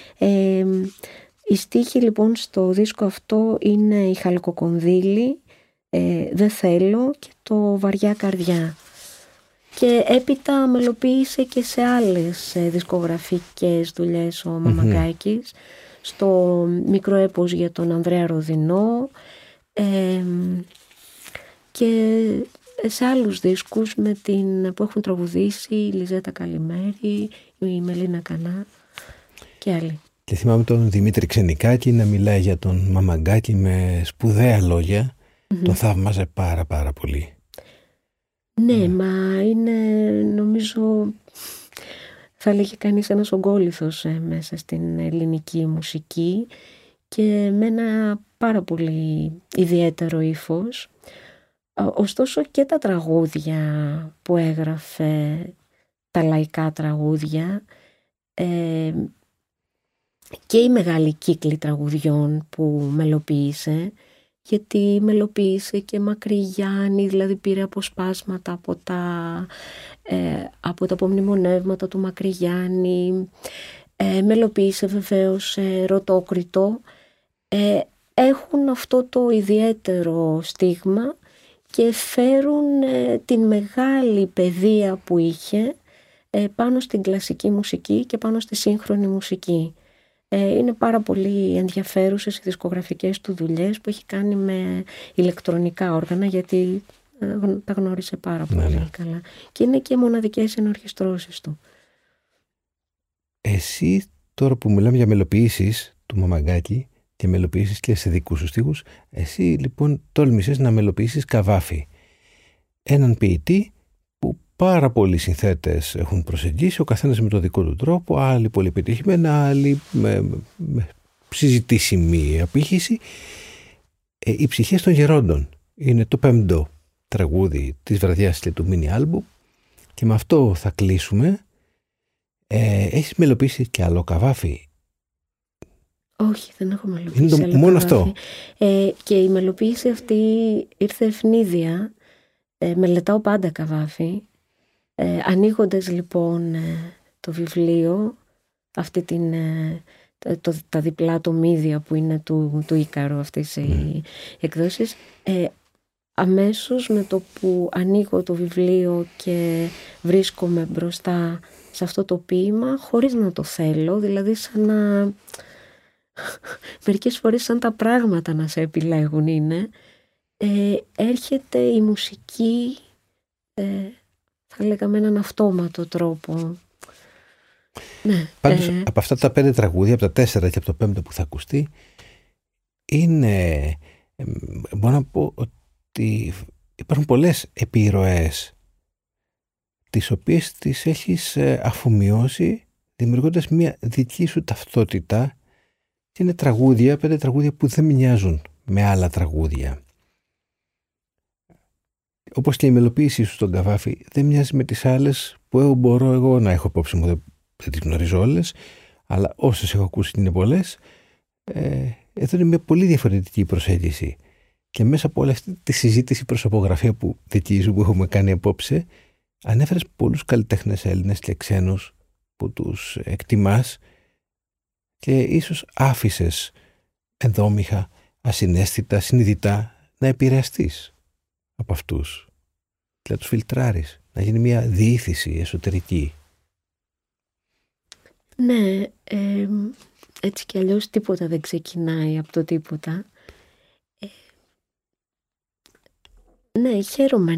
Οι στίχοι λοιπόν στο δίσκο αυτό είναι η Χαλκοκονδύλη, Δεν θέλω και το Βαριά Καρδιά. Και έπειτα μελοποίησε και σε άλλες δισκογραφικές δουλειές ο Μαμαγκάκης, στο μικρό έπος για τον Ανδρέα Ροδινό, και σε άλλους δίσκους που έχουν τραγουδήσει η Λιζέτα Καλημέρη, η Μελίνα Κανά και άλλοι. Και θυμάμαι τον Δημήτρη Ξενικάκη να μιλάει για τον Μαμαγκάκη με σπουδαία λόγια. Τον θαύμαζε πάρα πολύ. Ναι, μα είναι, νομίζω, θα λέγει κανείς, ένας ογκόληθος μέσα στην ελληνική μουσική και με ένα πάρα πολύ ιδιαίτερο ύφος. Ωστόσο και τα τραγούδια που έγραφε, τα λαϊκά τραγούδια, και οι μεγάλοι κύκλοι τραγουδιών που μελοποίησε, γιατί μελοποίησε και Μακρυγιάννη, δηλαδή πήρε αποσπάσματα από τα απομνημονεύματα του Μακρυγιάννη, μελοποίησε βεβαίως Ρωτόκριτο. Έχουν αυτό το ιδιαίτερο στίγμα και φέρουν την μεγάλη παιδεία που είχε πάνω στην κλασική μουσική και πάνω στη σύγχρονη μουσική. Είναι πάρα πολύ ενδιαφέρουσες οι δισκογραφικές του δουλειές που έχει κάνει με ηλεκτρονικά όργανα, γιατί τα γνώρισε πάρα πολύ καλά. Και είναι και μοναδικές ενορχιστρώσεις του. Εσύ τώρα που μιλάμε για μελοποιήσεις του Μαμαγκάκη και μελοποιήσεις και σε δικούς σου στίχους, εσύ λοιπόν τόλμησες να μελοποιήσεις Καβάφη, έναν ποιητή που πάρα πολλοί συνθέτες έχουν προσεγγίσει, ο καθένας με το δικό του τρόπο, άλλοι πολύ πετυχημένα, άλλοι με συζητήσιμη απήχηση. Οι ψυχές των γερόντων είναι το 5ο τραγούδι της βραδιάς και του μίνι άλμπου και με αυτό θα κλείσουμε. Έχεις μελοποιήσει και άλλο Καβάφη? Όχι, δεν έχω μελοποιήσει άλλο μόνο Καβάφη. Αυτό. Και η μελοποίηση αυτή ήρθε ευνίδια. Μελετάω πάντα Καβάφη. Ανοίγοντας λοιπόν το βιβλίο, τα διπλά τομίδια που είναι του Ίκαρο, αυτές οι εκδόσεις, αμέσως με το που ανοίγω το βιβλίο και βρίσκομαι μπροστά σε αυτό το ποίημα, χωρίς να το θέλω, δηλαδή σαν να... μερικές φορές σαν τα πράγματα να σε επιλέγουν είναι, έρχεται η μουσική, θα λέγαμε με έναν αυτόματο τρόπο. Ναι, πάντως από αυτά τα 5 τραγούδια, από τα 4 και από το 5ο που θα ακουστεί, είναι, μπορώ να πω ότι υπάρχουν πολλές επιρροές τις οποίες τις έχεις αφομοιώσει δημιουργώντας μια δική σου ταυτότητα, και είναι τραγούδια, 5 τραγούδια που δεν μοιάζουν με άλλα τραγούδια. Όπως και η μελοποίησή σου στον Καβάφη δεν μοιάζει με τις άλλες που μπορώ εγώ να έχω υπόψη μου, δεν τις γνωρίζω όλες, αλλά όσες έχω ακούσει είναι πολλές. Εδώ είναι μια πολύ διαφορετική προσέγγιση και μέσα από όλη αυτή τη συζήτηση προσωπογραφία που έχουμε κάνει απόψε, ανέφερες πολλούς καλλιτέχνες Έλληνες και ξένους που τους εκτιμάς και ίσως άφησες ενδόμηχα, ασυναίσθητα, συνειδητά να επηρεαστείς από αυτούς και να τους φιλτράρεις, να γίνει μια διήθηση εσωτερική. Ναι, έτσι κι αλλιώς τίποτα δεν ξεκινάει από το τίποτα. Ναι, χαίρομαι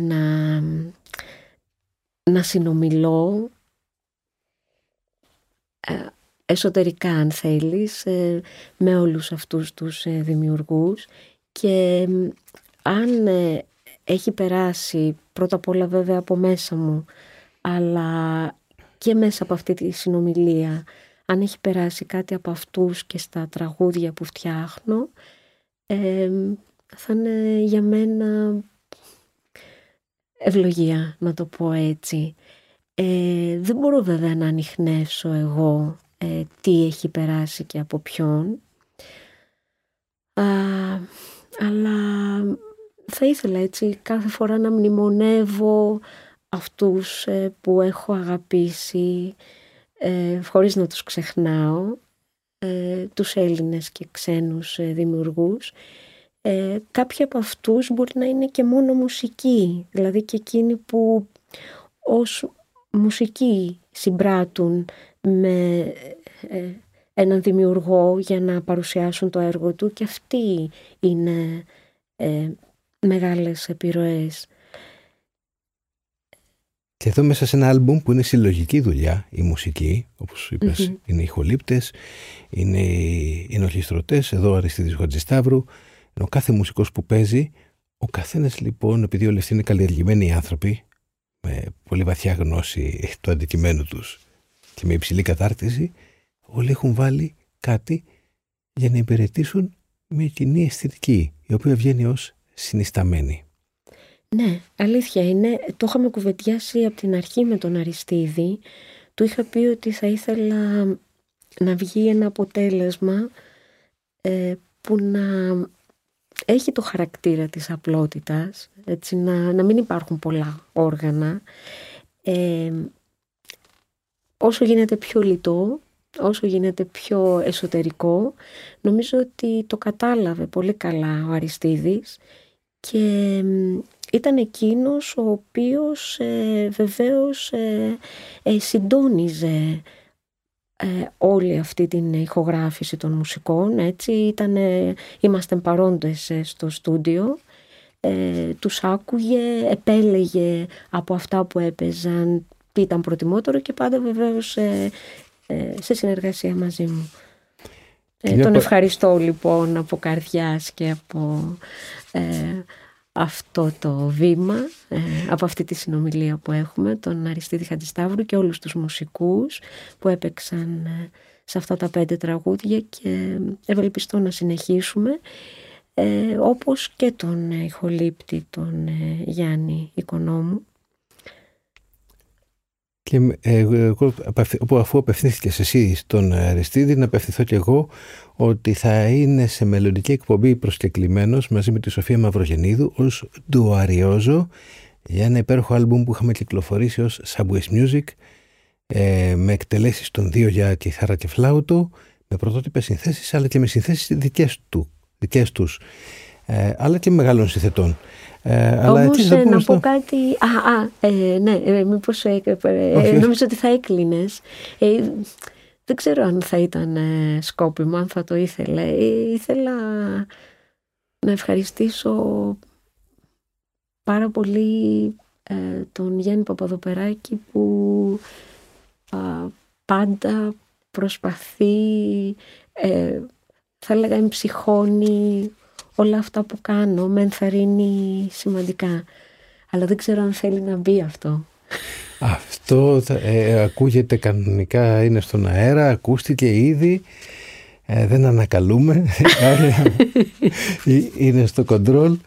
να συνομιλώ εσωτερικά, αν θέλεις, με όλους αυτούς τους δημιουργούς, και αν έχει περάσει πρώτα απ' όλα βέβαια από μέσα μου, αλλά και μέσα από αυτή τη συνομιλία, αν έχει περάσει κάτι από αυτούς και στα τραγούδια που φτιάχνω, θα είναι για μένα ευλογία, να το πω έτσι. Δεν μπορώ βέβαια να ανιχνεύσω εγώ τι έχει περάσει και από ποιον, αλλά θα ήθελα έτσι κάθε φορά να μνημονεύω αυτούς που έχω αγαπήσει, χωρίς να τους ξεχνάω, τους Έλληνες και ξένους δημιουργούς. Κάποιοι από αυτούς μπορεί να είναι και μόνο μουσική, δηλαδή και εκείνοι που ως μουσικοί συμπράττουν με έναν δημιουργό για να παρουσιάσουν το έργο του, και αυτοί είναι μεγάλες επιρροές. Και εδώ μέσα σε ένα άλμπουμ που είναι συλλογική δουλειά, η μουσική, όπως είπες, είναι οι ηχολήπτες, είναι οι ορχιστρωτές, εδώ ο Αριστίδης Χατζησταύρου, ο κάθε μουσικός που παίζει, ο καθένας λοιπόν, επειδή όλοι αυτοί είναι καλλιεργημένοι άνθρωποι, με πολύ βαθιά γνώση του αντικειμένου τους και με υψηλή κατάρτιση, όλοι έχουν βάλει κάτι για να υπηρετήσουν μια κοινή αισθητική, η οποία βγαίνει ως συνισταμένη. Ναι, αλήθεια είναι. Το είχαμε κουβεντιάσει από την αρχή με τον Αριστίδη. Του είχα πει ότι θα ήθελα να βγει ένα αποτέλεσμα που να έχει το χαρακτήρα της απλότητας, έτσι, να μην υπάρχουν πολλά όργανα, όσο γίνεται πιο λιτό, όσο γίνεται πιο εσωτερικό. Νομίζω ότι το κατάλαβε πολύ καλά ο Αριστίδης και ήταν εκείνος ο οποίος βεβαίως συντόνιζε όλη αυτή την ηχογράφηση των μουσικών, έτσι. Είμαστε παρόντες στο στούντιο, τους άκουγε, επέλεγε από αυτά που έπαιζαν τι ήταν προτιμότερο, και πάντα βεβαίως σε συνεργασία μαζί μου. Τον ευχαριστώ λοιπόν από καρδιάς και από αυτό το βήμα, από αυτή τη συνομιλία που έχουμε, τον Αριστίδη Χατζησταύρου και όλους τους μουσικούς που έπαιξαν σε αυτά τα 5 τραγούδια, και ευελπιστώ να συνεχίσουμε, όπως και τον ηχολήπτη, τον Γιάννη Οικονόμου. Και εγώ, αφού απευθύνθηκες εσύ στον Αριστίδη, να απευθυνθώ και εγώ ότι θα είναι σε μελλοντική εκπομπή προσκεκλημένος μαζί με τη Σοφία Μαυρογεννίδου ως ντουαριόζο για ένα υπέροχο άλμπουμ που είχαμε κυκλοφορήσει ως Subways Music, με εκτελέσεις των 2 για κιθάρα και φλάουτο, με πρωτότυπες συνθέσεις, αλλά και με συνθέσεις δικές τους, αλλά και μεγάλων συνθετών. Όμως να πω κάτι. Ναι, μήπως νομίζω ότι θα έκλεινες. Δεν ξέρω αν θα ήταν σκόπιμο, αν θα το ήθελε. Ήθελα να ευχαριστήσω πάρα πολύ τον Γιάννη Παπαδοπεράκη, που πάντα προσπαθεί, θα έλεγα, εμψυχώνει όλα αυτά που κάνω, με ενθαρρύνει σημαντικά. Αλλά δεν ξέρω αν θέλει να μπει αυτό. Αυτό ακούγεται κανονικά, είναι στον αέρα, ακούστηκε ήδη, δεν ανακαλούμε, είναι στο κοντρόλ.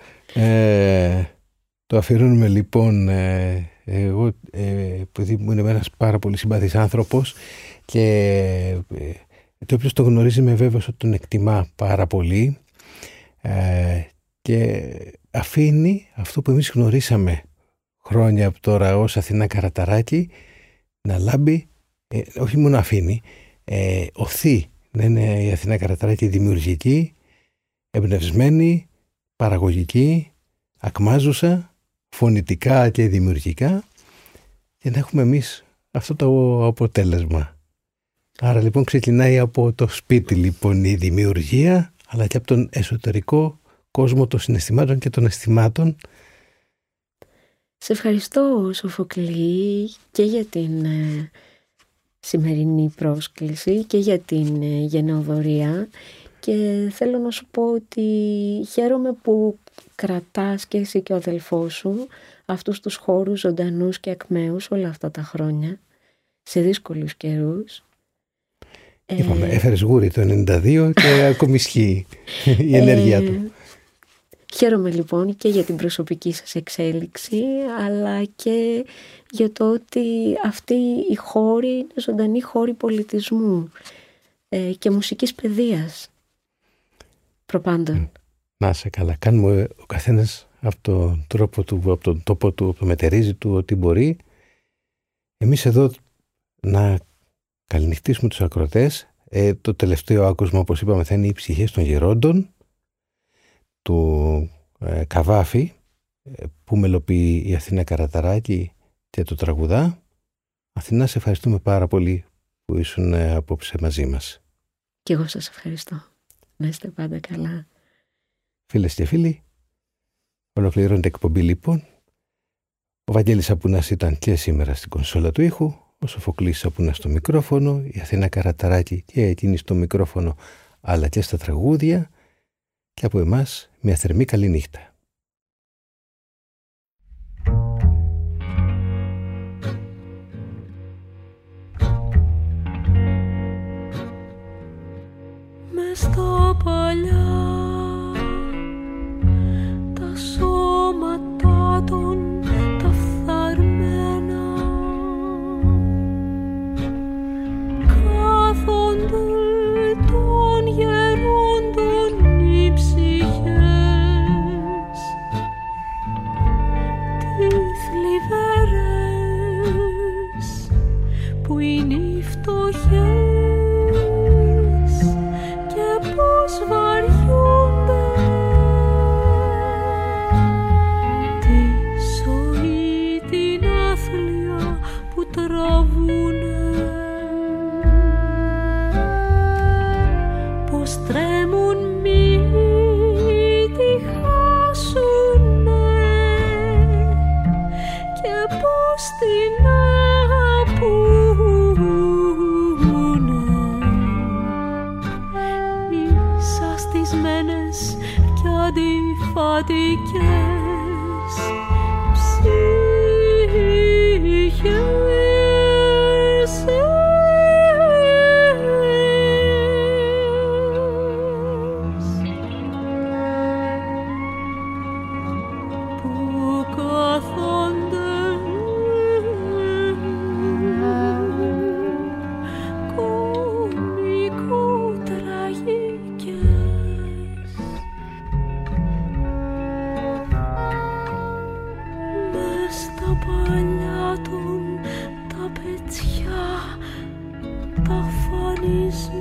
Το αφιερώνουμε λοιπόν, εγώ, επειδή μου είναι ένας πάρα πολύ συμπαθής άνθρωπος, και το όποιος το γνωρίζει με βέβαιος ότι τον εκτιμά πάρα πολύ, και αφήνει αυτό που εμείς γνωρίσαμε χρόνια από τώρα ως Αθηνά Καραταράκη να λάμπει, όχι μόνο αφήνει, οθεί να είναι η Αθηνά Καραταράκη δημιουργική, εμπνευσμένη, παραγωγική, ακμάζουσα, φωνητικά και δημιουργικά, και να έχουμε εμείς αυτό το αποτέλεσμα. Άρα λοιπόν ξεκινάει από το σπίτι λοιπόν η δημιουργία, αλλά και από τον εσωτερικό κόσμο των συναισθημάτων και των αισθημάτων. Σε ευχαριστώ, Σοφοκλή, και για την σημερινή πρόσκληση και για την γενεοδορία, και θέλω να σου πω ότι χαίρομαι που κρατάς και εσύ και ο αδελφός σου αυτούς τους χώρους ζωντανούς και ακμαίους όλα αυτά τα χρόνια, σε δύσκολους καιρούς. Είπαμε, έφερες γούρι το 92 και ακόμη ισχύει η ενέργειά του. Χαίρομαι λοιπόν και για την προσωπική σας εξέλιξη, αλλά και για το ότι αυτοί οι χώροι είναι ζωντανοί χώροι πολιτισμού και μουσικής παιδείας προπάντων. Να σε καλά. Κάνουμε ο καθένας από τον τρόπο του, από τον τόπο του, από το μετερίζει του, ό,τι μπορεί. Εμείς εδώ να καληνυχτήσουμε τους ακροατές. Το τελευταίο άκουσμα, όπως είπαμε, θα είναι οι ψυχές των γερόντων του Καβάφη, που μελοποιεί η Αθηνά Καραταράκη και το τραγουδά. Αθηνά, σε ευχαριστούμε πάρα πολύ που ήσουν απόψε μαζί μας. Και εγώ σας ευχαριστώ. Να είστε πάντα καλά. Φίλες και φίλοι, ολοκληρώνεται εκπομπή λοιπόν. Ο Βαγγέλης Σαπούνας ήταν και σήμερα στην κονσόλα του ήχου, ο Σοφοκλής Σαπούνας στο μικρόφωνο, η Αθηνά Καραταράκη και εκείνη στο μικρόφωνο αλλά και στα τραγούδια, και από εμάς μια θερμή καλή νύχτα. Μες στα παλιά τα σώματα των τα φθαρμένα κάθονται των γερόντων οι ψυχές, τι θλιβερές που είναι οι φτωχές και πώς βαριούνται τη ζωή την άθλια που τραβούνε, πως τρέμουν μη τη χάσουνε και πως την απούνε ίσα στις μένες κι αντιφατικές ψυχές. Που κάθονται κωμικοτραγικές μες στα παλιά των τα πετσιά τα φανισμένα